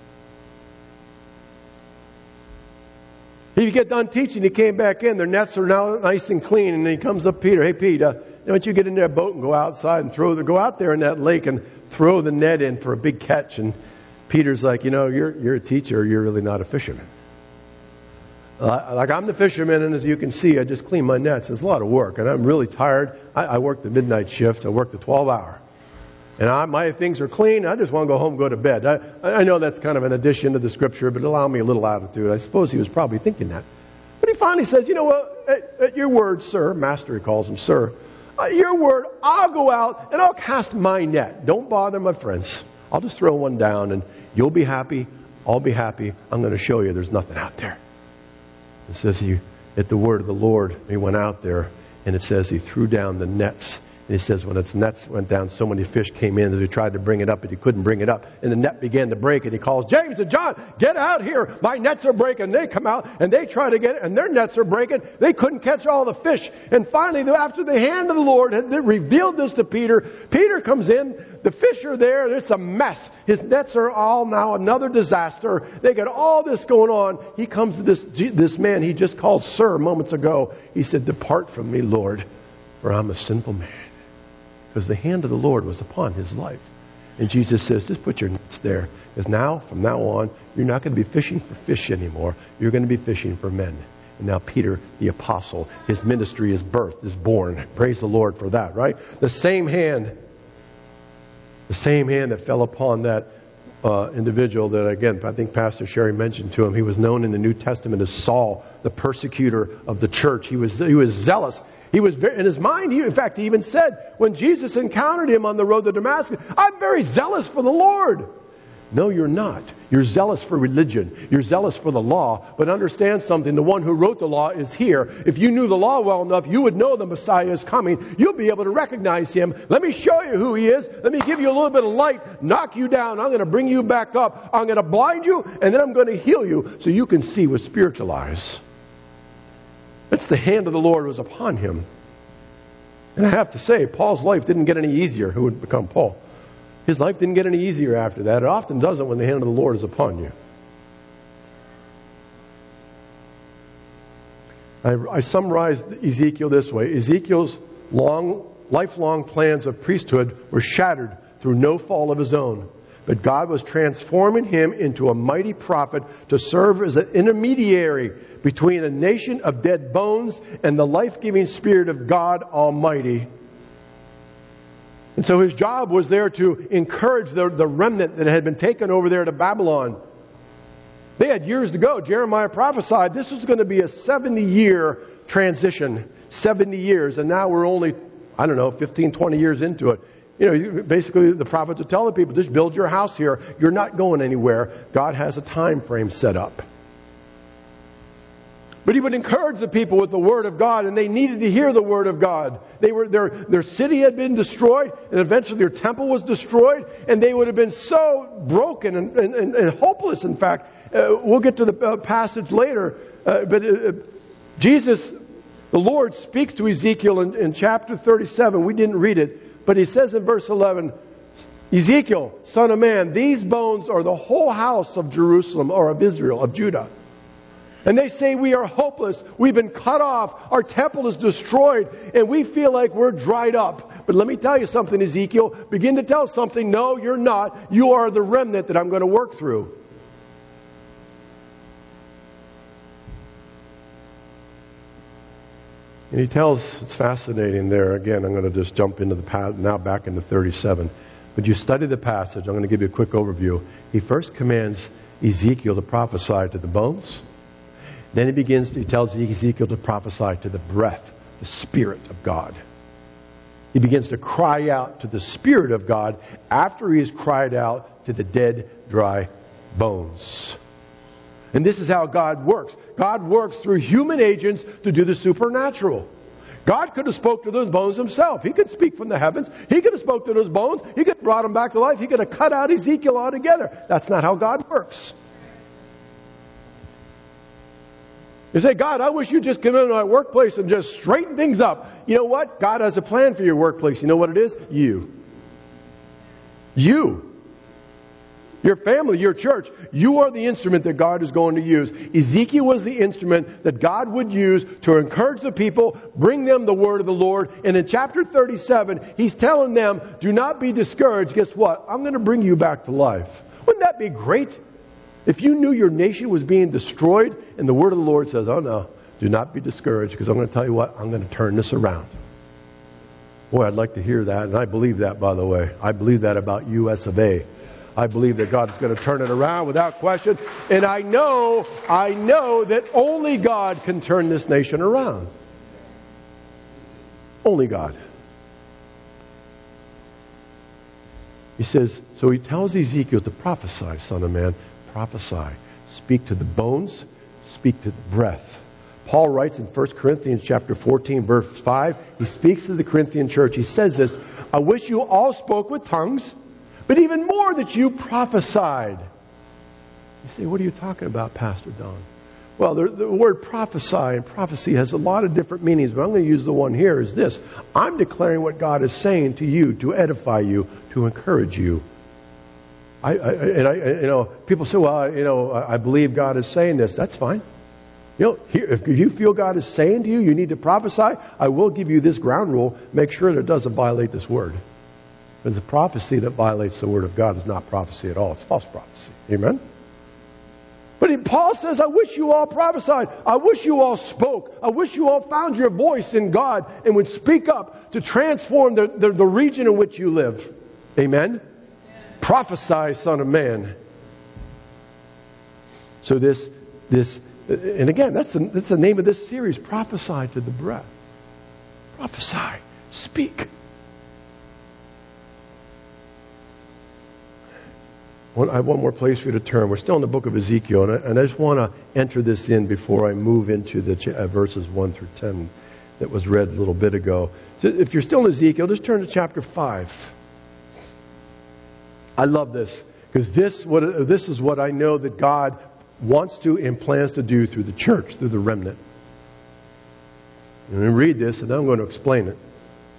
He get done teaching, he came back in. Their nets are now nice and clean. And he comes up, Peter, hey, Pete, why don't you get in their boat and go outside and go out there in that lake and throw the net in for a big catch. And Peter's like, you're a teacher. You're really not a fisherman. I'm the fisherman, and as you can see, I just clean my nets. It's a lot of work, and I'm really tired. I work the midnight shift. I work the 12-hour. And my things are clean. I just want to go home and go to bed. I know that's kind of an addition to the scripture, but allow me a little attitude. I suppose he was probably thinking that. But he finally says, you know what? At your word, sir, master he calls him, sir, Your word, I'll go out and I'll cast my net. Don't bother my friends. I'll just throw one down and you'll be happy. I'll be happy. I'm going to show you there's nothing out there. It says at the word of the Lord, he went out there, and it says he threw down the nets. And he says when its nets went down, so many fish came in that he tried to bring it up, but he couldn't bring it up. And the net began to break, and he calls, James and John, get out here. My nets are breaking. They come out, and they try to get it, and their nets are breaking. They couldn't catch all the fish. And finally, after the hand of the Lord had revealed this to Peter, Peter comes in. The fish are there. It's a mess. His nets are all now another disaster. They got all this going on. He comes to this man he just called Sir moments ago. He said, depart from me, Lord, for I'm a sinful man. Because the hand of the Lord was upon his life. And Jesus says, just put your nets there. Because now, from now on, you're not going to be fishing for fish anymore. You're going to be fishing for men. And now Peter, the apostle, his ministry is birthed, is born. Praise the Lord for that, right? The same hand that fell upon that individual that, again, I think Pastor Sherry mentioned to him. He was known in the New Testament as Saul, the persecutor of the church. He was zealous. He was very, in his mind, in fact, he even said, when Jesus encountered him on the road to Damascus, I'm very zealous for the Lord. No, you're not. You're zealous for religion. You're zealous for the law. But understand something. The one who wrote the law is here. If you knew the law well enough, you would know the Messiah is coming. You'll be able to recognize him. Let me show you who he is. Let me give you a little bit of light, knock you down. I'm going to bring you back up. I'm going to blind you, and then I'm going to heal you so you can see with spiritual eyes. It's the hand of the Lord was upon him. And I have to say, Paul's life didn't get any easier. Who would become Paul? His life didn't get any easier after that. It often doesn't when the hand of the Lord is upon you. I summarized Ezekiel this way. Ezekiel's lifelong plans of priesthood were shattered through no fault of his own. But God was transforming him into a mighty prophet to serve as an intermediary between a nation of dead bones and the life-giving Spirit of God Almighty. And so his job was there to encourage the remnant that had been taken over there to Babylon. They had years to go. Jeremiah prophesied this was going to be a 70-year transition. 70 years. And now we're only, 15, 20 years into it. Basically the prophet would tell the people, just build your house here. You're not going anywhere. God has a time frame set up. But he would encourage the people with the Word of God, and they needed to hear the Word of God. Their city had been destroyed, and eventually their temple was destroyed, and they would have been so broken and hopeless, in fact. We'll get to the passage later, but Jesus, the Lord, speaks to Ezekiel in chapter 37. We didn't read it, but he says in verse 11, Ezekiel, son of man, these bones are the whole house of Jerusalem, or of Israel, of Judah. And they say we are hopeless. We've been cut off. Our temple is destroyed. And we feel like we're dried up. But let me tell you something, Ezekiel. Begin to tell something. No, you're not. You are the remnant that I'm going to work through. And he tells, it's fascinating there. Again, I'm going to just jump into the past, now back into 37. But you study the passage. I'm going to give you a quick overview. He first commands Ezekiel to prophesy to the bones. Then he tells Ezekiel to prophesy to the breath, the Spirit of God. He begins to cry out to the Spirit of God after he has cried out to the dead, dry bones. And this is how God works. God works through human agents to do the supernatural. God could have spoke to those bones himself. He could speak from the heavens. He could have spoke to those bones. He could have brought them back to life. He could have cut out Ezekiel altogether. That's not how God works. You say, God, I wish you'd just come into my workplace and just straighten things up. You know what? God has a plan for your workplace. You know what it is? You. Your family, your church. You are the instrument that God is going to use. Ezekiel was the instrument that God would use to encourage the people, bring them the word of the Lord. And in chapter 37, he's telling them, do not be discouraged. Guess what? I'm going to bring you back to life. Wouldn't that be great? If you knew your nation was being destroyed and the word of the Lord says, oh no, do not be discouraged because I'm going to tell you what, I'm going to turn this around. Boy, I'd like to hear that. And I believe that, by the way. I believe that about US of A. I believe that God is going to turn it around without question. And I know that only God can turn this nation around. Only God. He says, so he tells Ezekiel to prophesy, son of man, prophesy. Speak to the bones, speak to the breath. Paul writes in 1 Corinthians chapter 14, verse 5, he speaks to the Corinthian church. He says this, I wish you all spoke with tongues, but even more that you prophesied. You say, what are you talking about, Pastor Don? Well, the word prophesy and prophecy has a lot of different meanings, but I'm going to use the one here is this. I'm declaring what God is saying to you to edify you, to encourage you. People say, well, I believe God is saying this. That's fine. If you feel God is saying to you, you need to prophesy, I will give you this ground rule. Make sure that it doesn't violate this word. Because a prophecy that violates the word of God is not prophecy at all. It's false prophecy. Amen? But Paul says, I wish you all prophesied. I wish you all spoke. I wish you all found your voice in God and would speak up to transform the region in which you live. Amen? Prophesy, son of man. So this, and again, that's the name of this series, Prophesy to the Breath. Prophesy. Speak. I have one more place for you to turn. We're still in the book of Ezekiel, and I just want to enter this in before I move into the verses 1 through 10 that was read a little bit ago. So if you're still in Ezekiel, just turn to chapter 5. I love this, because this is what I know that God wants to and plans to do through the church, through the remnant. I'm going to read this, and then I'm going to explain it.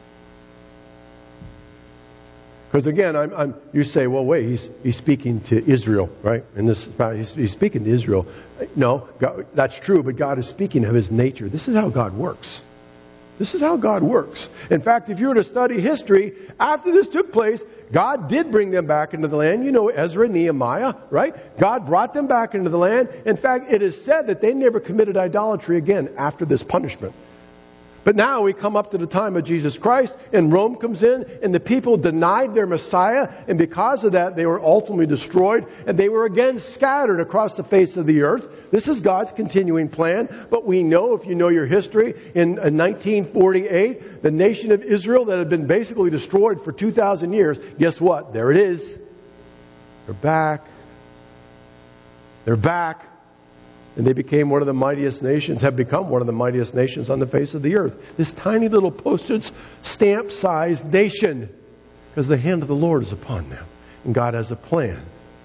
Because again, you say, well, wait, he's speaking to Israel, right? And he's speaking to Israel. No, God, that's true, but God is speaking of His nature. This is how God works. This is how God works. In fact, if you were to study history, after this took place, God did bring them back into the land. You know Ezra and Nehemiah, right? God brought them back into the land. In fact, it is said that they never committed idolatry again after this punishment. But now we come up to the time of Jesus Christ, and Rome comes in, and the people denied their Messiah, and because of that, they were ultimately destroyed, and they were again scattered across the face of the earth. This is God's continuing plan, but we know, if you know your history, in 1948, the nation of Israel that had been basically destroyed for 2,000 years, guess what? There it is. They're back. They're back. And they became one of the mightiest nations, have become one of the mightiest nations on the face of the earth. This tiny little postage stamp-sized nation. Because the hand of the Lord is upon them. And God has a plan.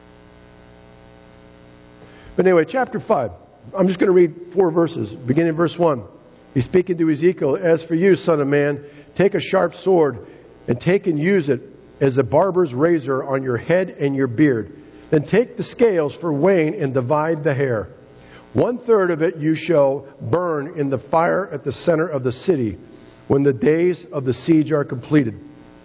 But anyway, chapter 5. I'm just going to read 4 verses. Beginning in verse 1. He's speaking to Ezekiel. As for you, son of man, take a sharp sword and take and use it as a barber's razor on your head and your beard. Then take the scales for weighing and divide the hair. 1/3 of it you shall burn in the fire at the center of the city when the days of the siege are completed.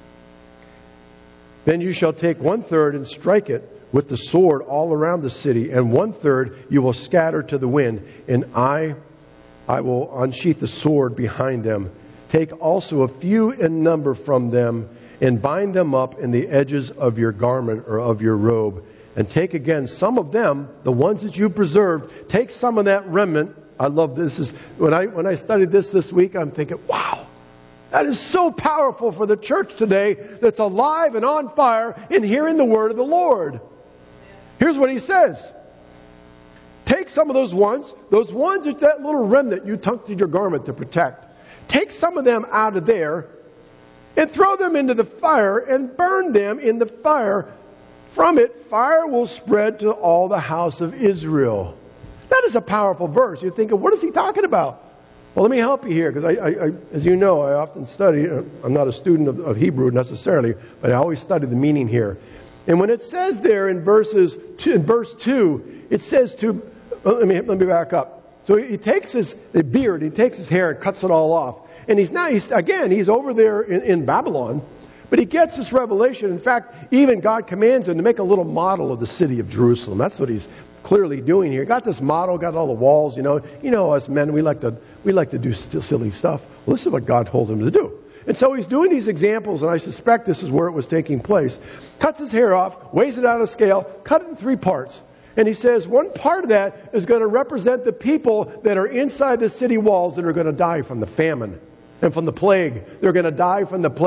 Then you shall take 1/3 and strike it with the sword all around the city, and 1/3 you will scatter to the wind, and I will unsheath the sword behind them. Take also a few in number from them, and bind them up in the edges of your garment or of your robe. And take again some of them, the ones that you preserved, take some of that remnant. I love this. When I studied this week, I'm thinking, wow, that is so powerful for the church today that's alive and on fire in hearing the word of the Lord. Here's what he says. Take some of those ones that little remnant you tucked in your garment to protect. Take some of them out of there and throw them into the fire and burn them in the fire. From it, fire will spread to all the house of Israel. That is a powerful verse. You're thinking, what is he talking about? Well, let me help you here, because I, as you know, I often study. I'm not a student of Hebrew necessarily, but I always study the meaning here. And when it says there in verse 2, it says to, let me back up. So he takes his beard, he takes his hair and cuts it all off. And he's over there in Babylon. But he gets this revelation. In fact, even God commands him to make a little model of the city of Jerusalem. That's what he's clearly doing here. Got this model, got all the walls. You know, us men, we like to do silly stuff. Well, this is what God told him to do. And so he's doing these examples, and I suspect this is where it was taking place. Cuts his hair off, weighs it out of scale, cut it in 3 parts. And he says one part of that is going to represent the people that are inside the city walls that are going to die from the famine and from the plague. They're going to die from the plague.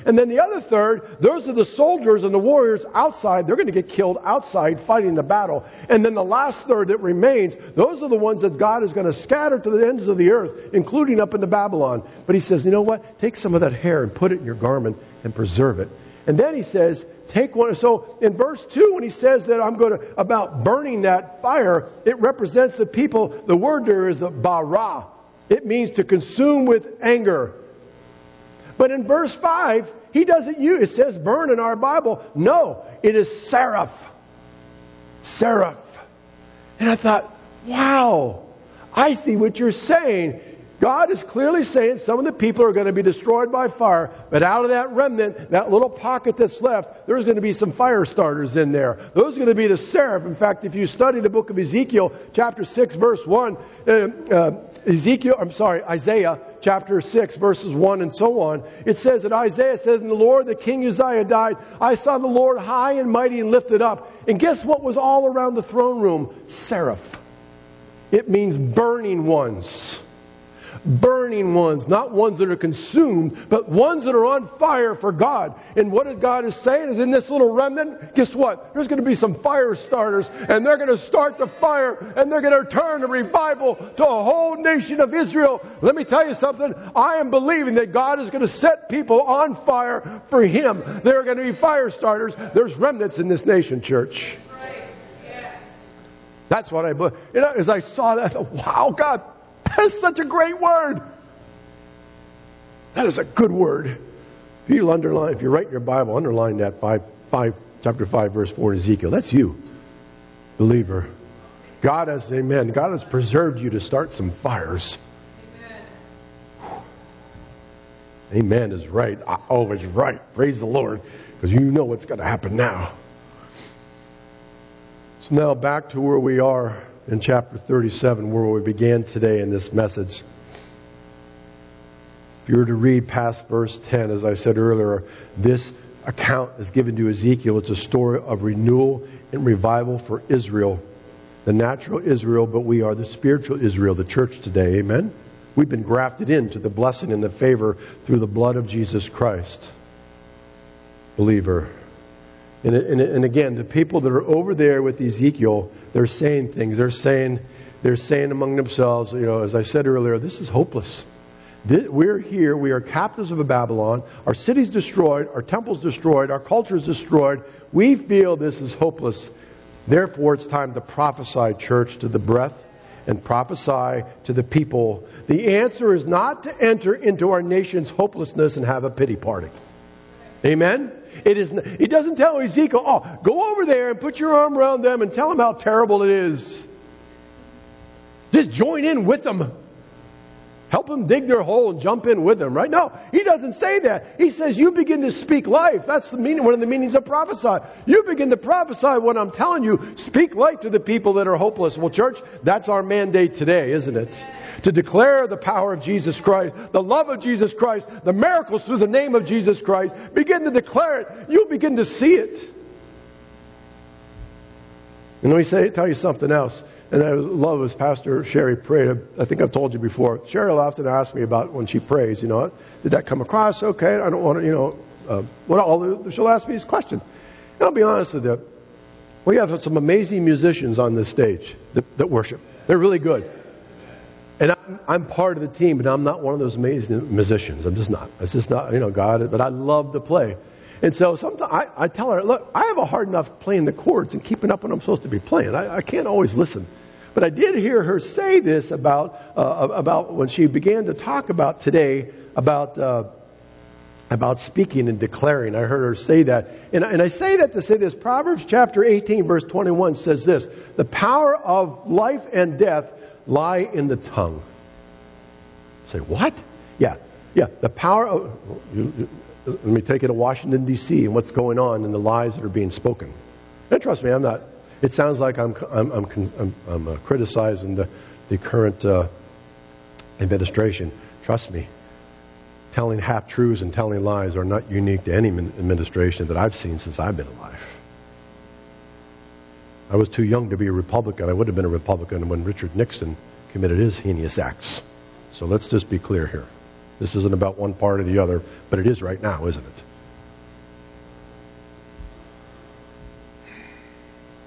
And then the other third, those are the soldiers and the warriors outside. They're going to get killed outside fighting the battle. And then the last third that remains, those are the ones that God is going to scatter to the ends of the earth, including up into Babylon. But he says, you know what? Take some of that hair and put it in your garment and preserve it. And then he says, take one. So in verse 2, when he says that I'm going to, about burning that fire, it represents the people. The word there is a bara. It means to consume with anger. But in verse 5, he doesn't use, it says burn in our Bible. No, it is seraph. Seraph. And I thought, wow, I see what you're saying. God is clearly saying some of the people are going to be destroyed by fire, but out of that remnant, that little pocket that's left, there's going to be some fire starters in there. Those are going to be the seraph. In fact, if you study the book of Ezekiel, chapter 6, verse 1, Isaiah, chapter 6, verses 1 and so on, it says that Isaiah says, "In the Lord, the King Uzziah died. I saw the Lord high and mighty and lifted up." And guess what was all around the throne room? Seraph. It means burning ones. Burning ones, not ones that are consumed, but ones that are on fire for God. And what God is saying is in this little remnant, guess what? There's going to be some fire starters, and they're going to start the fire, and they're going to turn a revival to a whole nation of Israel. Let me tell you something. I am believing that God is going to set people on fire for Him. There are going to be fire starters. There's remnants in this nation, church. That's what I believe. You know, as I saw that, I thought, wow, God, that is such a great word. That is a good word. If you underline, if you write your Bible, underline that chapter 5, verse 4 in Ezekiel. That's you, believer. God has, amen. God has preserved you to start some fires. Amen. Amen is right. Always right. Praise the Lord. Because you know what's going to happen now. So now back to where we are in chapter 37, where we began today in this message. If you were to read past verse 10, as I said earlier, this account is given to Ezekiel. It's a story of renewal and revival for Israel, the natural Israel, but we are the spiritual Israel, the church today. Amen? We've been grafted into the blessing and the favor through the blood of Jesus Christ. Believer. And again, the people that are over there with Ezekiel, they're saying things. They're saying among themselves, you know, as I said earlier, this is hopeless. We're here. We are captives of Babylon. Our city's destroyed. Our temple's destroyed. Our culture's destroyed. We feel this is hopeless. Therefore, it's time to prophesy, church, to the breath and prophesy to the people. The answer is not to enter into our nation's hopelessness and have a pity party. Amen? He doesn't tell Ezekiel, oh, go over there and put your arm around them and tell them how terrible it is. Just join in with them. Help them dig their hole and jump in with them, right? No, he doesn't say that. He says you begin to speak life. That's the meaning, one of the meanings of prophesy. You begin to prophesy what I'm telling you. Speak life to the people that are hopeless. Well, church, that's our mandate today, isn't it? To declare the power of Jesus Christ, the love of Jesus Christ, the miracles through the name of Jesus Christ. Begin to declare it. You'll begin to see it. And let me tell you something else. And I love as Pastor Sherry prayed. I think I've told you before. Sherry will often ask me about when she prays, you know, did that come across? Okay, I don't want to, you know, she'll ask me these questions. And I'll be honest with you. We have some amazing musicians on this stage that worship. They're really good. And I'm part of the team, but I'm not one of those amazing musicians. I'm just not. It's just not, you know, God. But I love to play. And so sometimes I tell her, look, I have a hard enough playing the chords and keeping up what I'm supposed to be playing. I can't always listen. But I did hear her say this about when she began to talk about today about speaking and declaring. I heard her say that. And I say that to say this. Proverbs chapter 18, verse 21 says this. The power of life and death lie in the tongue. Say, what? Yeah. The power of... let me take it to Washington, D.C. and what's going on and the lies that are being spoken. And trust me, I'm not... It sounds like I'm criticizing the current administration. Trust me, telling half-truths and telling lies are not unique to any administration that I've seen since I've been alive. I was too young to be a Republican. I would have been a Republican when Richard Nixon committed his heinous acts. So let's just be clear here. This isn't about one part or the other, but it is right now, isn't it?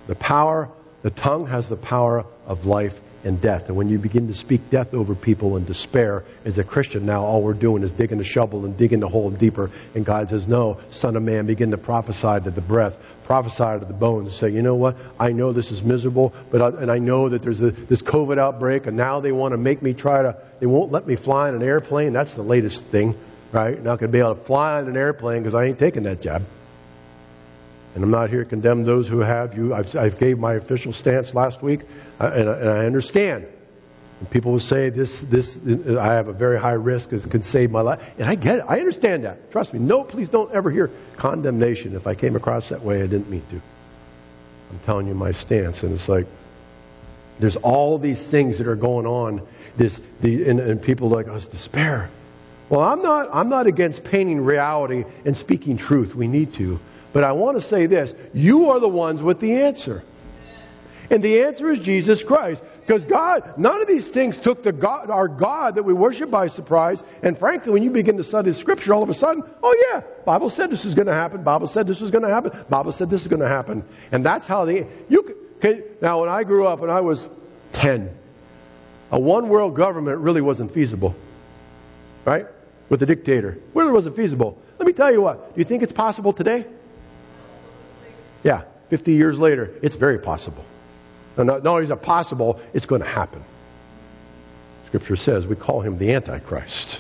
The tongue has the power of life and death. And when you begin to speak death over people in despair, as a Christian now, all we're doing is digging a shovel and digging the hole deeper. And God says, no, Son of Man, begin to prophesy to the breath, prophesy to the bones. Say, you know what? I know this is miserable, and I know that there's this COVID outbreak, and now they want to make me they won't let me fly in an airplane. That's the latest thing, right? Not going to be able to fly on an airplane because I ain't taking that jab. And I'm not here to condemn those who have. I've gave my official stance last week, and I understand. And people will say this. I have a very high risk. It could save my life, and I get it. I understand that. Trust me. No, please don't ever hear condemnation. If I came across that way, I didn't mean to. I'm telling you my stance, and it's like there's all these things that are going on. And people are like, oh, it's despair. Well, I'm not against painting reality and speaking truth. We need to. But I want to say this. You are the ones with the answer. And the answer is Jesus Christ. Because God, none of these things took our God that we worship by surprise. And frankly, when you begin to study Scripture, all of a sudden, oh yeah, Bible said this is going to happen. Bible said this was going to happen. Bible said this is going to happen. And that's how now when I grew up, when I was 10, a one-world government really wasn't feasible. Right? With a dictator. Really wasn't feasible. Let me tell you what. Do you think it's possible today? Yeah, 50 years later, it's very possible. Not only is it possible, it's going to happen. Scripture says we call him the Antichrist.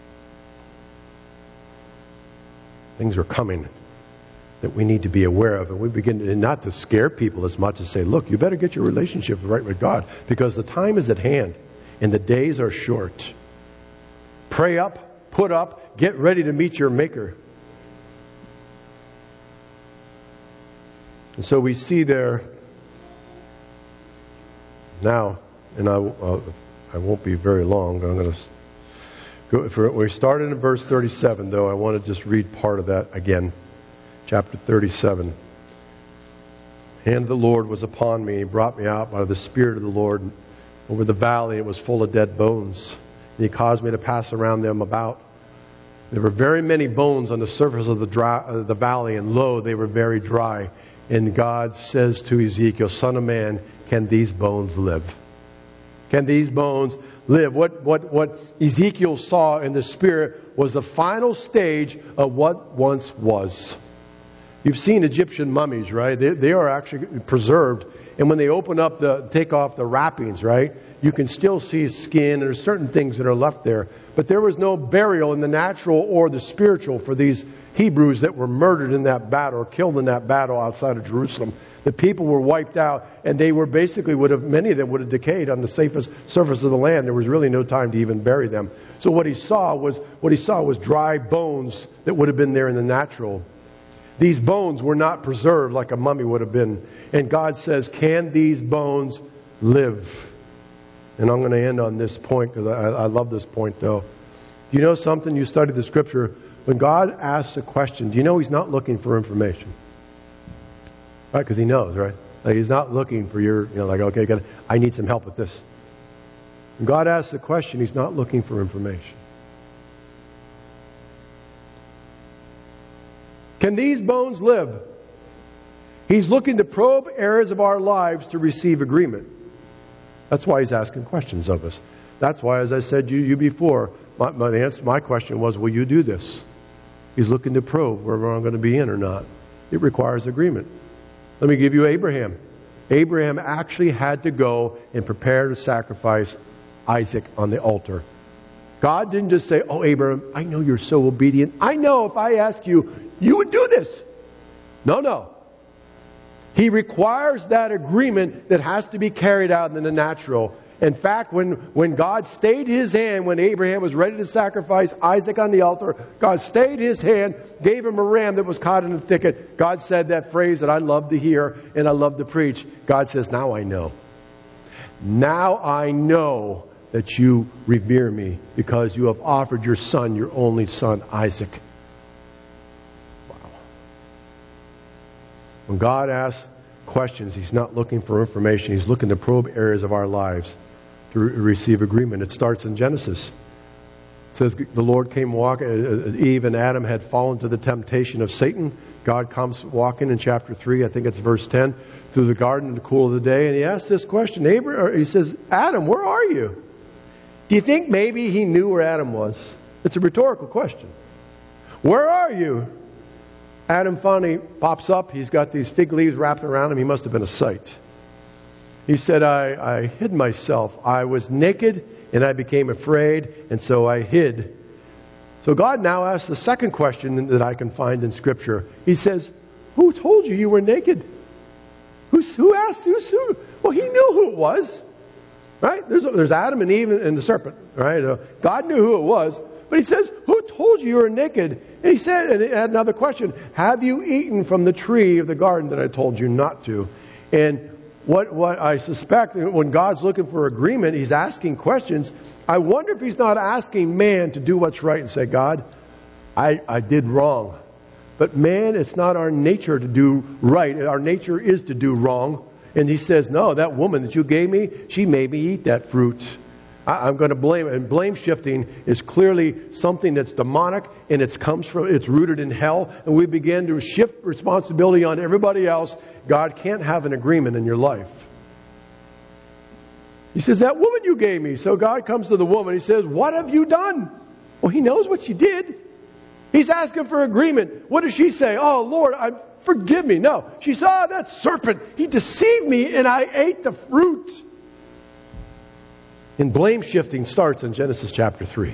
Things are coming that we need to be aware of. And we begin to, not to scare people as much as say, look, you better get your relationship right with God because the time is at hand and the days are short. Pray up, put up, get ready to meet your Maker. And so we see there now, and I won't be very long. I'm going to go. We started in verse 37, though. I want to just read part of that again. Chapter 37. The hand of the Lord was upon me. He brought me out by the Spirit of the Lord over the valley. It was full of dead bones. And He caused me to pass around them about. There were very many bones on the surface of the valley, and lo, they were very dry. And God says to Ezekiel, Son of man, can these bones live? Can these bones live? What Ezekiel saw in the Spirit was the final stage of what once was. You've seen Egyptian mummies, right? They are actually preserved. And when they open up take off the wrappings, right? You can still see skin, and there's certain things that are left there. But there was no burial in the natural or the spiritual for these Hebrews that were murdered in that battle or killed in that battle outside of Jerusalem. The people were wiped out, and they were many of them would have decayed on the surface of the land. There was really no time to even bury them. So what he saw was dry bones that would have been there in the natural. These bones were not preserved like a mummy would have been. And God says, can these bones live? And I'm going to end on this point because I love this point, though. Do you know something? You studied the Scripture. When God asks a question, do you know He's not looking for information? Right? Because He knows, right? Like He's not looking for okay, I need some help with this. When God asks a question, He's not looking for information. Can these bones live? He's looking to probe areas of our lives to receive agreement. That's why He's asking questions of us. That's why, as I said to you before, my question was, will you do this? He's looking to probe whether I'm going to be in or not. It requires agreement. Let me give you Abraham. Abraham actually had to go and prepare to sacrifice Isaac on the altar. God didn't just say, oh, Abraham, I know you're so obedient. I know if I ask you, you would do this. No. He requires that agreement that has to be carried out in the natural. In fact, when God stayed His hand, when Abraham was ready to sacrifice Isaac on the altar, God stayed His hand, gave him a ram that was caught in the thicket. God said that phrase that I love to hear and I love to preach. God says, now I know. Now I know that you revere me because you have offered your son, your only son, Isaac. Wow. When God asks questions, He's not looking for information. He's looking to probe areas of our lives to receive agreement. It starts in Genesis. It says the Lord came walking. Eve and Adam had fallen to the temptation of Satan. God comes walking in chapter 3, I think it's verse 10, through the garden in the cool of the day. And he asks this question. He says, Adam, where are you? Do you think maybe he knew where Adam was? It's a rhetorical question. Where are you? Adam finally pops up. He's got these fig leaves wrapped around him. He must have been a sight. He said, I hid myself. I was naked and I became afraid, and so I hid. So God now asks the second question that I can find in Scripture. He says, who told you you were naked? Who asked you? Well, he knew who it was. Right? There's Adam and Eve and the serpent. Right? God knew who it was. But he says, who told you were naked? And he said, and he had another question. Have you eaten from the tree of the garden that I told you not to? And what I suspect, when God's looking for agreement, he's asking questions. I wonder if he's not asking man to do what's right and say, God, I did wrong. But man, it's not our nature to do right. Our nature is to do wrong. And he says, no, that woman that you gave me, she made me eat that fruit. I'm going to blame it. And blame shifting is clearly something that's demonic, and it's rooted in hell. And we begin to shift responsibility on everybody else. God can't have an agreement in your life. He says, that woman you gave me. So God comes to the woman. He says, what have you done? Well, he knows what she did. He's asking for agreement. What does she say? Oh, Lord, forgive me. No. She saw that serpent. He deceived me and I ate the fruit. And blame shifting starts in Genesis chapter 3.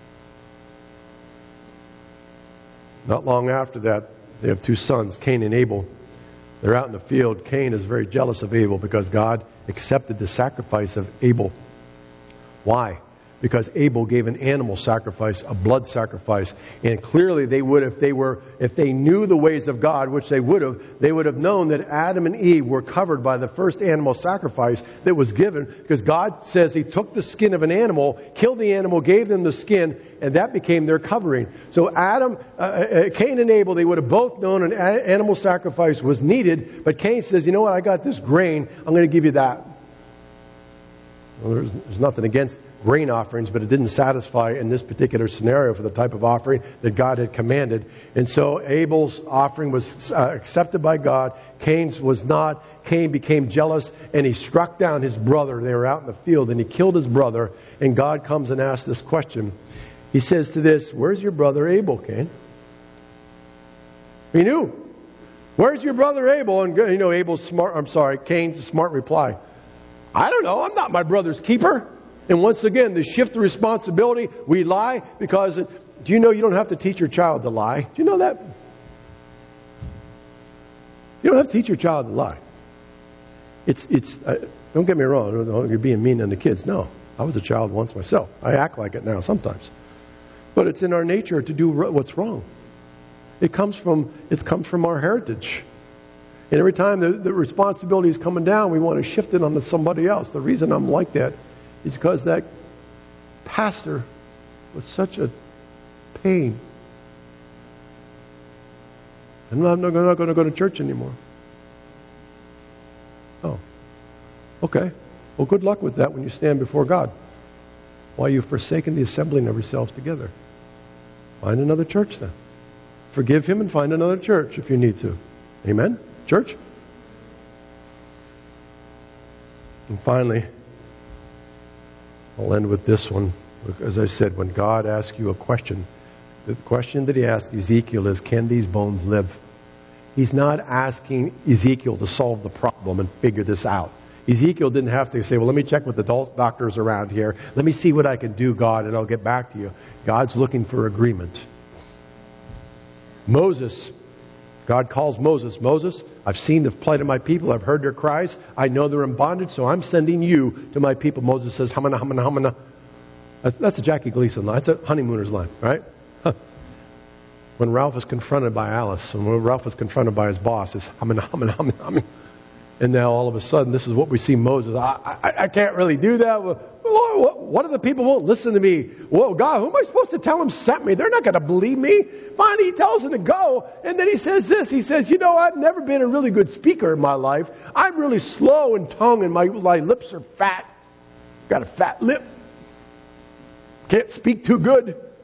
Not long after that, they have two sons, Cain and Abel. They're out in the field. Cain is very jealous of Abel because God accepted the sacrifice of Abel. Why? Because Abel gave an animal sacrifice, a blood sacrifice. And clearly they would, if they knew the ways of God, which they would have known that Adam and Eve were covered by the first animal sacrifice that was given. Because God says he took the skin of an animal, killed the animal, gave them the skin, and that became their covering. So Cain and Abel, they would have both known an animal sacrifice was needed. But Cain says, you know what, I got this grain, I'm going to give you that. Well, there's nothing against grain offerings, but it didn't satisfy in this particular scenario for the type of offering that God had commanded. And so Abel's offering was accepted by God. Cain's was not. Cain became jealous and he struck down his brother. They were out in the field and he killed his brother. And God comes and asks this question. He says to this, where's your brother Abel, Cain? He knew. Where's your brother Abel? And Cain's a smart reply. I don't know. I'm not my brother's keeper. And once again, the shift of responsibility, we lie because, do you know you don't have to teach your child to lie? Do you know that? You don't have to teach your child to lie. Don't get me wrong, you're being mean on the kids. No, I was a child once myself. I act like it now sometimes. But it's in our nature to do what's wrong. It comes from our heritage. And every time the responsibility is coming down, we want to shift it onto somebody else. The reason I'm like that is because that pastor was such a pain. I'm not going to go to church anymore. Oh, okay. Well, good luck with that when you stand before God. Why you've forsaken the assembling of yourselves together. Find another church then. Forgive him and find another church if you need to. Amen? Church? And finally, I'll end with this one. As I said, when God asks you a question, the question that he asked Ezekiel is, can these bones live? He's not asking Ezekiel to solve the problem and figure this out. Ezekiel didn't have to say, well, let me check with the doctors around here. Let me see what I can do, God, and I'll get back to you. God's looking for agreement. Moses, God calls Moses, Moses, I've seen the plight of my people. I've heard their cries. I know they're in bondage, so I'm sending you to my people. Moses says, hamana, hamana, hamana. That's a Jackie Gleason line. That's a Honeymooner's line, right? Huh. When Ralph is confronted by Alice, and when Ralph is confronted by his boss, it's hamana, hamana, hamana, hamana. And now all of a sudden, this is what we see Moses. I can't really do that. Well, Lord, what if the people won't listen to me? Well, God, who am I supposed to tell them sent me? They're not going to believe me. Finally, he tells them to go. And then he says this. He says, I've never been a really good speaker in my life. I'm really slow in tongue and my lips are fat. Got a fat lip. Can't speak too good.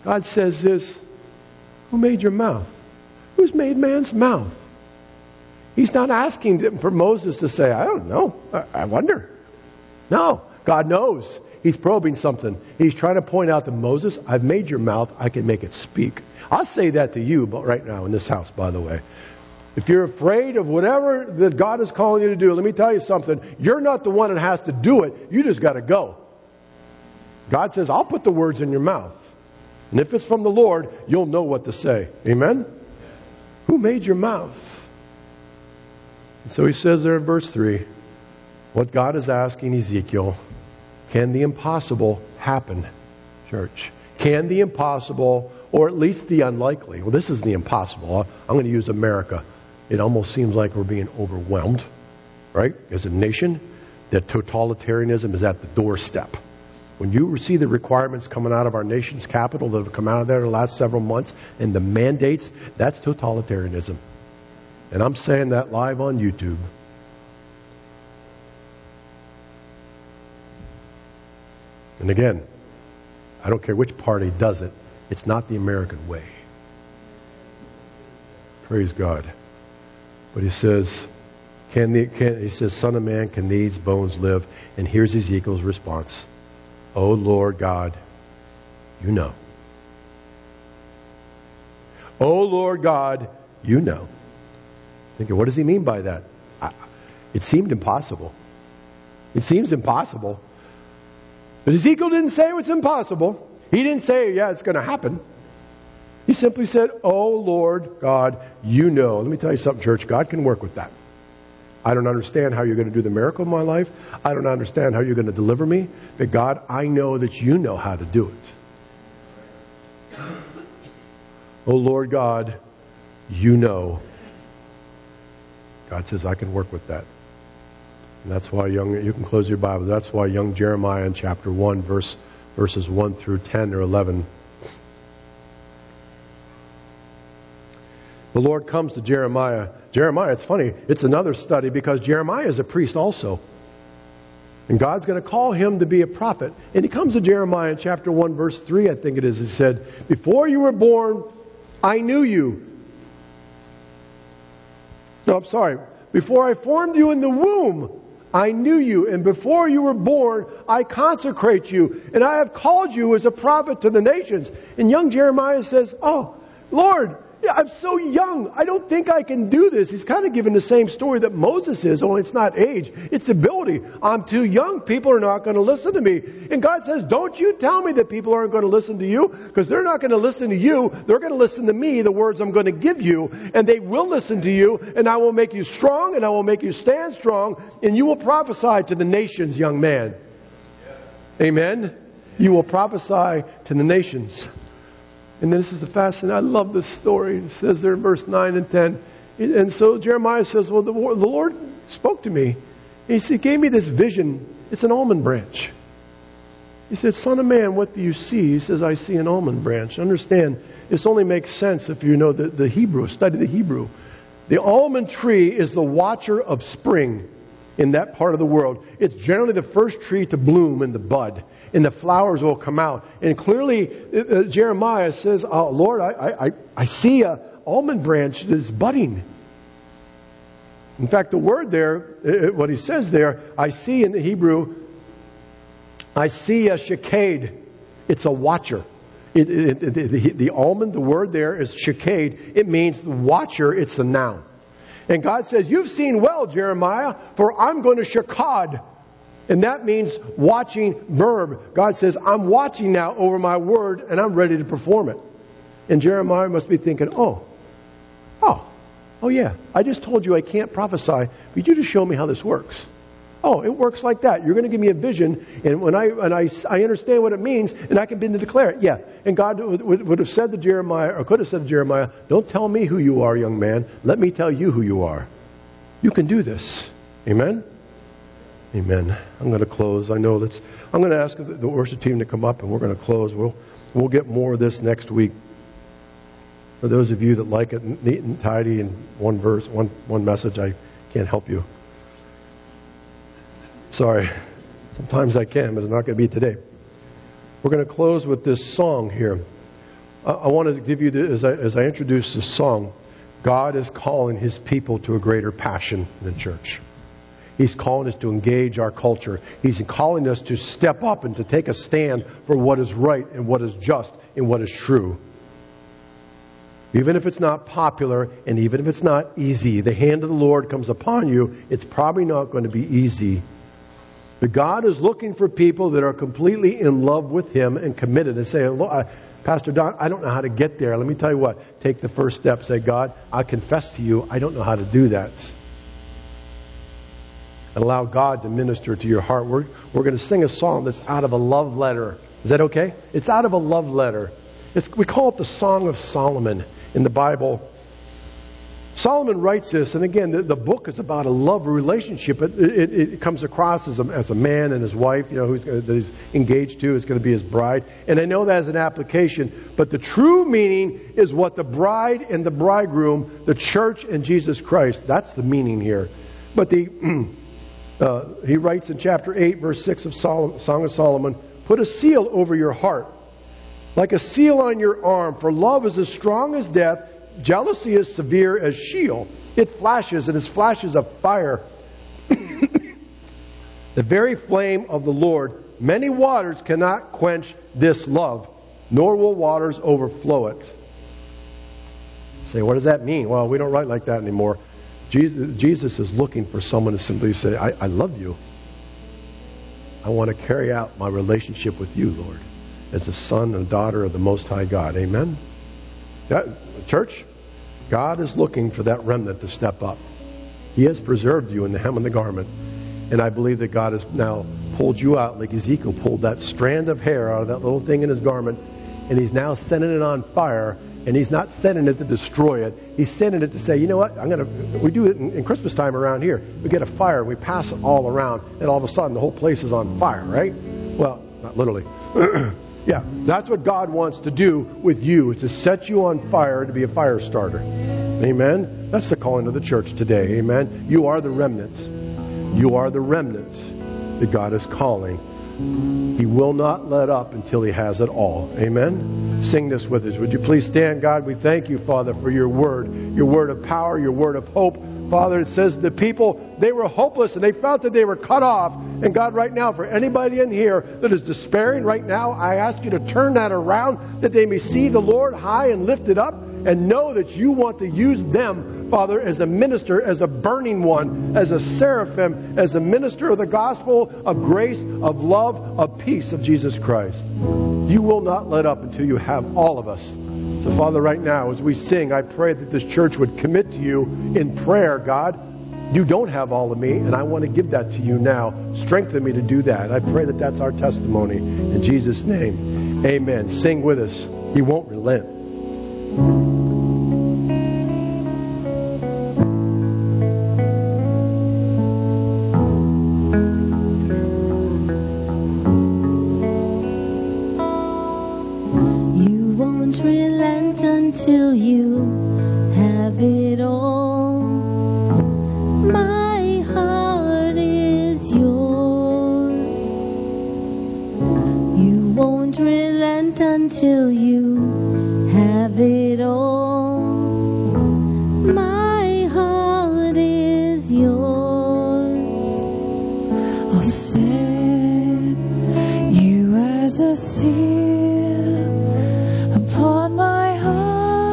God says this, who made your mouth? Who's made man's mouth? He's not asking for Moses to say, I don't know. I wonder. No, God knows. He's probing something. He's trying to point out to Moses, I've made your mouth. I can make it speak. I'll say that to you right now in this house, by the way. If you're afraid of whatever that God is calling you to do, let me tell you something. You're not the one that has to do it. You just got to go. God says, I'll put the words in your mouth. And if it's from the Lord, you'll know what to say. Amen? Who made your mouth? And so he says there in verse 3, what God is asking Ezekiel, can the impossible happen, church? Can the impossible, or at least the unlikely? Well, this is the impossible. I'm going to use America. It almost seems like we're being overwhelmed, right? As a nation, that totalitarianism is at the doorstep. When you see the requirements coming out of our nation's capital that have come out of there the last several months, and the mandates, that's totalitarianism. And I'm saying that live on YouTube. And again, I don't care which party does it. It's not the American way. Praise God. But he says, he says, Son of man, can these bones live? And here's Ezekiel's response. Oh Lord God, you know. Oh Lord God, you know. Thinking, what does he mean by that? It seemed impossible. It seems impossible. But Ezekiel didn't say it was impossible. He didn't say, yeah, it's going to happen. He simply said, oh Lord God, you know. Let me tell you something, church. God can work with that. I don't understand how you're going to do the miracle in my life. I don't understand how you're going to deliver me. But God, I know that you know how to do it. Oh Lord God, you know. God says, I can work with that. And that's why you can close your Bible. That's why young Jeremiah in chapter 1, verses 1 through 10 or 11. The Lord comes to Jeremiah. Jeremiah, it's funny, it's another study because Jeremiah is a priest also. And God's going to call him to be a prophet. And he comes to Jeremiah in chapter 1, verse 3, I think it is. He said, before you were born, I knew you. No, I'm sorry. Before I formed you in the womb, I knew you. And before you were born, I consecrate you. And I have called you as a prophet to the nations. And young Jeremiah says, oh, Lord, I'm so young. I don't think I can do this. He's kind of giving the same story that Moses is, only it's not age. It's ability. I'm too young. People are not going to listen to me. And God says, don't you tell me that people aren't going to listen to you, because they're not going to listen to you. They're going to listen to me, the words I'm going to give you. And they will listen to you. And I will make you strong, and I will make you stand strong. And you will prophesy to the nations, young man. Amen? You will prophesy to the nations. And then this is the fascinating. I love this story. It says there in verse 9 and 10. And so Jeremiah says, well, the Lord spoke to me. He gave me this vision. It's an almond branch. He said, Son of man, what do you see? He says, I see an almond branch. Understand, this only makes sense if you know the Hebrew, study the Hebrew. The almond tree is the watcher of spring in that part of the world. It's generally the first tree to bloom in the bud. And the flowers will come out. And clearly, Jeremiah says, oh, Lord, I see an almond branch that's budding. In fact, the word there, what he says there, I see in the Hebrew, I see a sheked. It's a watcher. The almond, the word there is sheked. It means the watcher. It's the noun. And God says, you've seen well, Jeremiah, for I'm going to shekad. And that means watching verb. God says, I'm watching now over my word and I'm ready to perform it. And Jeremiah must be thinking, oh yeah, I just told you I can't prophesy, but you just show me how this works. Oh, it works like that. You're going to give me a vision, and when I understand what it means, and I can begin to declare it. Yeah. And God would have said to Jeremiah, or could have said to Jeremiah, don't tell me who you are, young man. Let me tell you who you are. You can do this. Amen? Amen. I'm going to close. I'm going to ask the worship team to come up, and we're going to close. We'll get more of this next week. For those of you that like it neat and tidy in one verse, one message, I can't help you. Sorry. Sometimes I can, but it's not going to be today. We're going to close with this song here. I want to give you, as I introduce this song, God is calling His people to a greater passion in the church. He's calling us to engage our culture. He's calling us to step up and to take a stand for what is right and what is just and what is true. Even if it's not popular and even if it's not easy, the hand of the Lord comes upon you, it's probably not going to be easy. But God is looking for people that are completely in love with Him and committed and say, Pastor Don, I don't know how to get there. Let me tell you what. Take the first step. Say, God, I confess to you, I don't know how to do that. And allow God to minister to your heart. We're going to sing a song that's out of a love letter. Is that okay? It's out of a love letter. We call it the Song of Solomon in the Bible. Solomon writes this, and again, the book is about a love relationship. It comes across as a man and his wife, that he's engaged to, is going to be his bride. And I know that as an application, but the true meaning is what the bride and the bridegroom, the church and Jesus Christ, that's the meaning here. But he writes in chapter 8, verse 6 of Song of Solomon, put a seal over your heart, like a seal on your arm, for love is as strong as death. Jealousy is severe as Sheol. It flashes, and its flashes of fire. The very flame of the Lord. Many waters cannot quench this love, nor will waters overflow it. Say, what does that mean? Well, we don't write like that anymore. Jesus is looking for someone to simply say, I love you. I want to carry out my relationship with you, Lord, as a son and daughter of the Most High God. Amen? Church, God is looking for that remnant to step up. He has preserved you in the hem of the garment. And I believe that God has now pulled you out like Ezekiel pulled that strand of hair out of that little thing in his garment. And He's now sending it on fire. And He's not sending it to destroy it. He's sending it to say, you know what? We do it in Christmas time around here. We get a fire and we pass it all around. And all of a sudden the whole place is on fire, right? Well, not literally. Yeah, that's what God wants to do with you, to set you on fire, to be a fire starter. Amen? That's the calling of the church today. Amen? You are the remnant. You are the remnant that God is calling. He will not let up until He has it all. Amen? Sing this with us. Would you please stand? God, we thank you, Father, for your word of power, your word of hope. Father, it says the people, they were hopeless and they felt that they were cut off. And God, right now, for anybody in here that is despairing right now, I ask you to turn that around, that they may see the Lord high and lifted up and know that you want to use them, Father, as a minister, as a burning one, as a seraphim, as a minister of the gospel of grace, of love, of peace of Jesus Christ. You will not let up until you have all of us. So, Father, right now, as we sing, I pray that this church would commit to you in prayer, God. You don't have all of me, and I want to give that to you now. Strengthen me to do that. I pray that that's our testimony. In Jesus' name, amen. Sing with us. He won't relent. Until you have it all. My heart is yours. You won't relent until you have it all. My heart is yours. I'll set you as a seal upon my heart.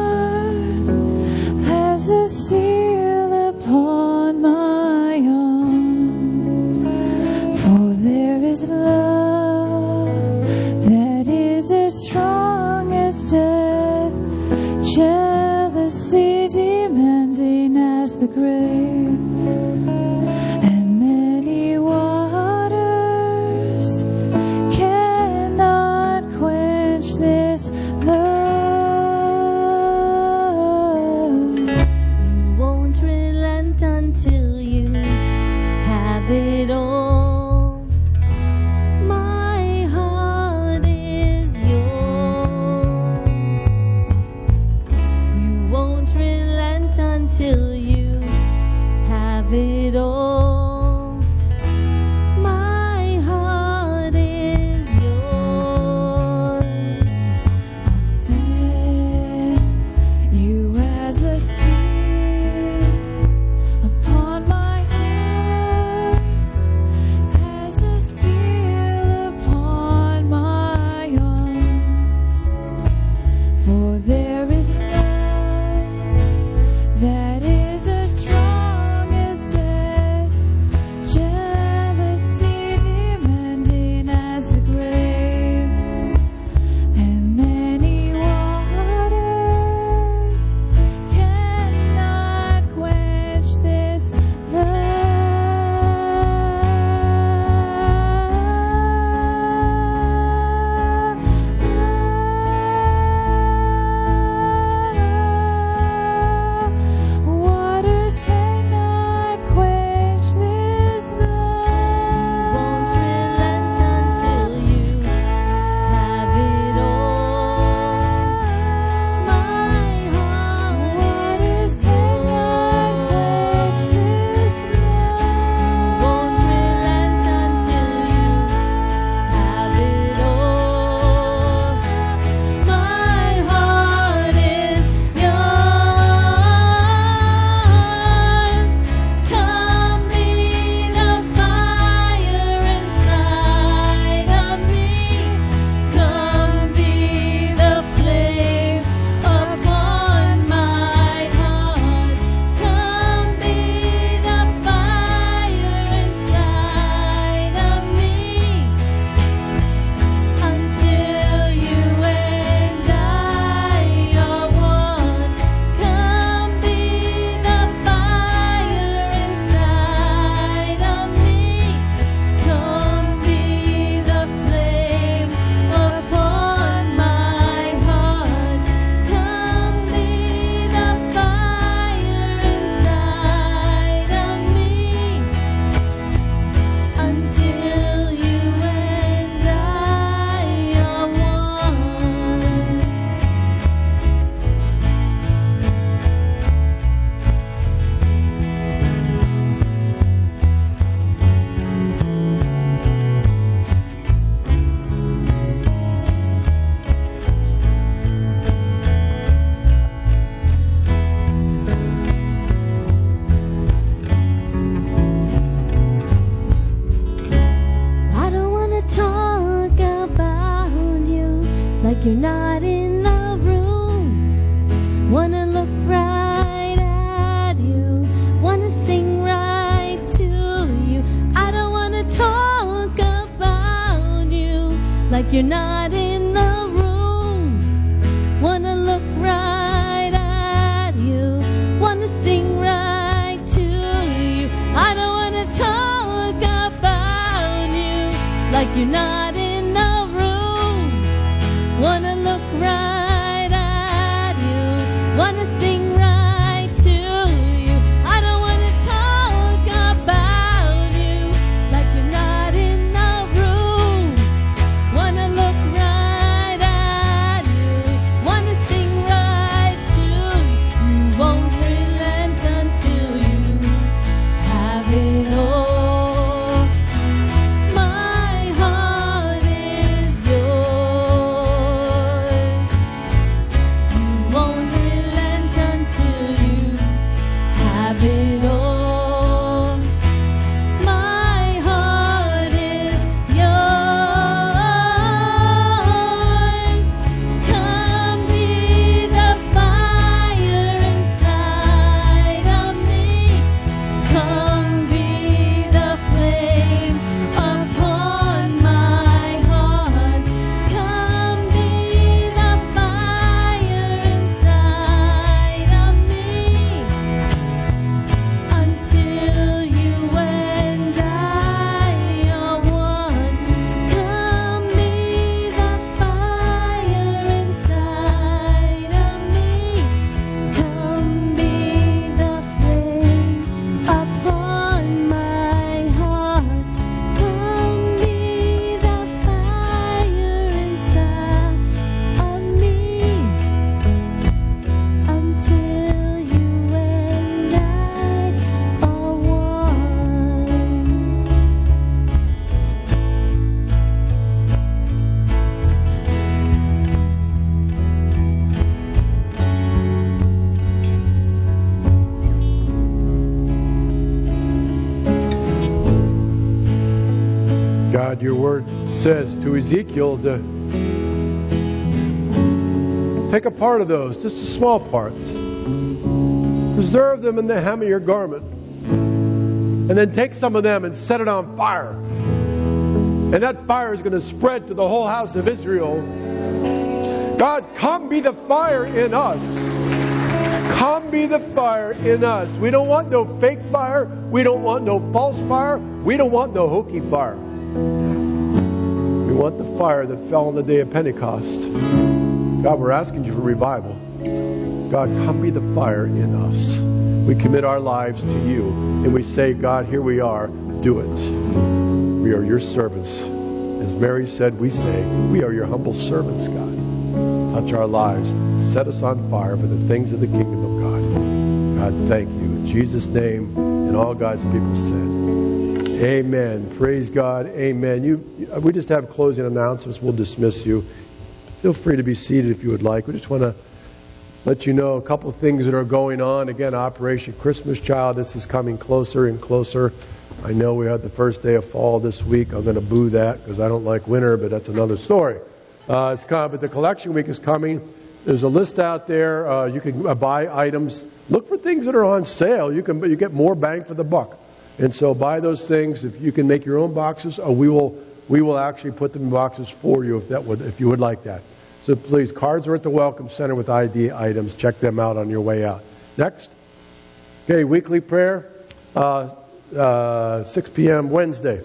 The grave, and many waters cannot quench like you're not in the room. Wanna look right at you, wanna sing right to you. I don't wanna talk about you like you're not in the room. Wanna look right at you, wanna sing right to you. I don't wanna talk about you like you're not in the room. Wanna look right at you, wanna sing right to you. I don't wanna talk about you like you're not in the room. Wanna look right at you, wanna sing right to you. You won't relent until you have it all. My heart is yours. You won't relent until you have it all. My heart is yours. Come be the fire inside of me. Come be the flame upon my heart. Come be the fire inside of me. Until you and I are one. Come be the fire inside of me. Come be the flame upon my heart. Come be the fire inside of me. Until you and I are one. God, your word says to Ezekiel to take a part of those, just the small parts. Preserve them in the hem of your garment. And then take some of them and set it on fire. And that fire is going to spread to the whole house of Israel. God, come be the fire in us. Come be the fire in us. We don't want no fake fire. We don't want no false fire. We don't want no hokey fire. We want the fire that fell on the day of Pentecost. God, we're asking you for revival. God, come be the fire in us. We commit our lives to you. And we say, God, here we are. Do it. We are your servants. As Mary said, we say, we are your humble servants, God. Touch our lives. Set us on fire for the things of the kingdom of God. God, thank you. In Jesus' name, and all God's people said, amen. Praise God. Amen. We just have closing announcements. We'll dismiss you. Feel free to be seated if you would like. We just want to let you know a couple of things that are going on. Again, Operation Christmas Child. This is coming closer and closer. I know we had the first day of fall this week. I'm going to boo that because I don't like winter, but that's another story. It's coming, but the collection week is coming. There's a list out there. You can buy items. Look for things that are on sale. You get more bang for the buck. And so buy those things. If you can make your own boxes, we will actually put them in boxes for you if you would like that. So please, cards are at the Welcome Center with ID items. Check them out on your way out. Next. Okay, weekly prayer, 6 p.m. Wednesday.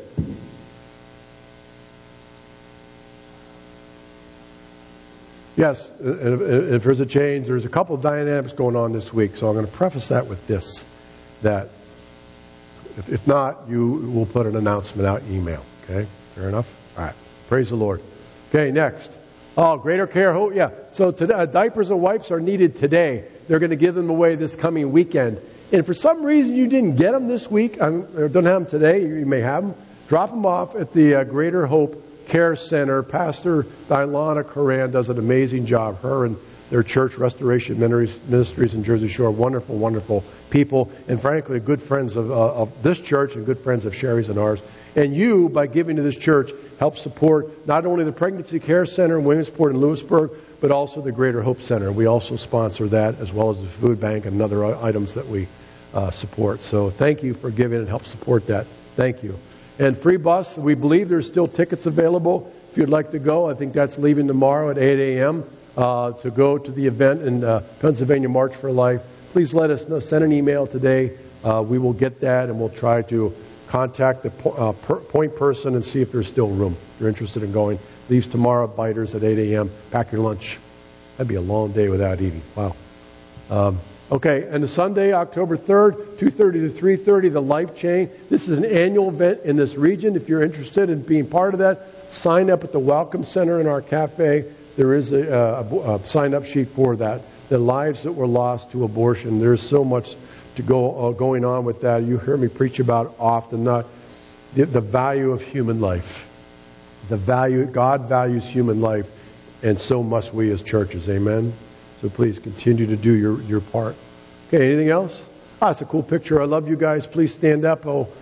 Yes, if there's a change, there's a couple of dynamics going on this week. So I'm going to preface that with this, that if not, you will put an announcement out email. Okay, fair enough? All right, praise the Lord. Okay, next. Oh, greater care. Oh, yeah. So today, diapers and wipes are needed today. They're going to give them away this coming weekend. And if for some reason you didn't get them this week, or don't have them today, you may have them. Drop them off at the Greater Hope Care Center. Pastor Ilana Coran does an amazing job. Her and their church, Restoration Ministries in Jersey Shore, wonderful, wonderful people, and frankly, good friends of this church and good friends of Sherry's and ours. And you, by giving to this church, help support not only the Pregnancy Care Center in Williamsport and Lewisburg, but also the Greater Hope Center. We also sponsor that, as well as the food bank and other items that we support. So thank you for giving and help support that. Thank you. And free bus, we believe there's still tickets available. If you'd like to go, I think that's leaving tomorrow at 8 a.m. To go to the event in Pennsylvania March for Life. Please let us know. Send an email today. We will get that, and we'll try to contact the point person and see if there's still room. If you're interested in going, leaves tomorrow at Biters at 8 a.m. Pack your lunch. That'd be a long day without eating. Wow. Okay, and the Sunday, October 3rd, 2:30 to 3:30, the Life Chain. This is an annual event in this region. If you're interested in being part of that, sign up at the Welcome Center in our cafe. There is a sign-up sheet for that. The lives that were lost to abortion. There's so much to going on with that. You hear me preach about often, not the value of human life. The value, God values human life, and so must we as churches. Amen? So please continue to do your part. Okay, anything else? It's a cool picture. I love you guys. Please stand up.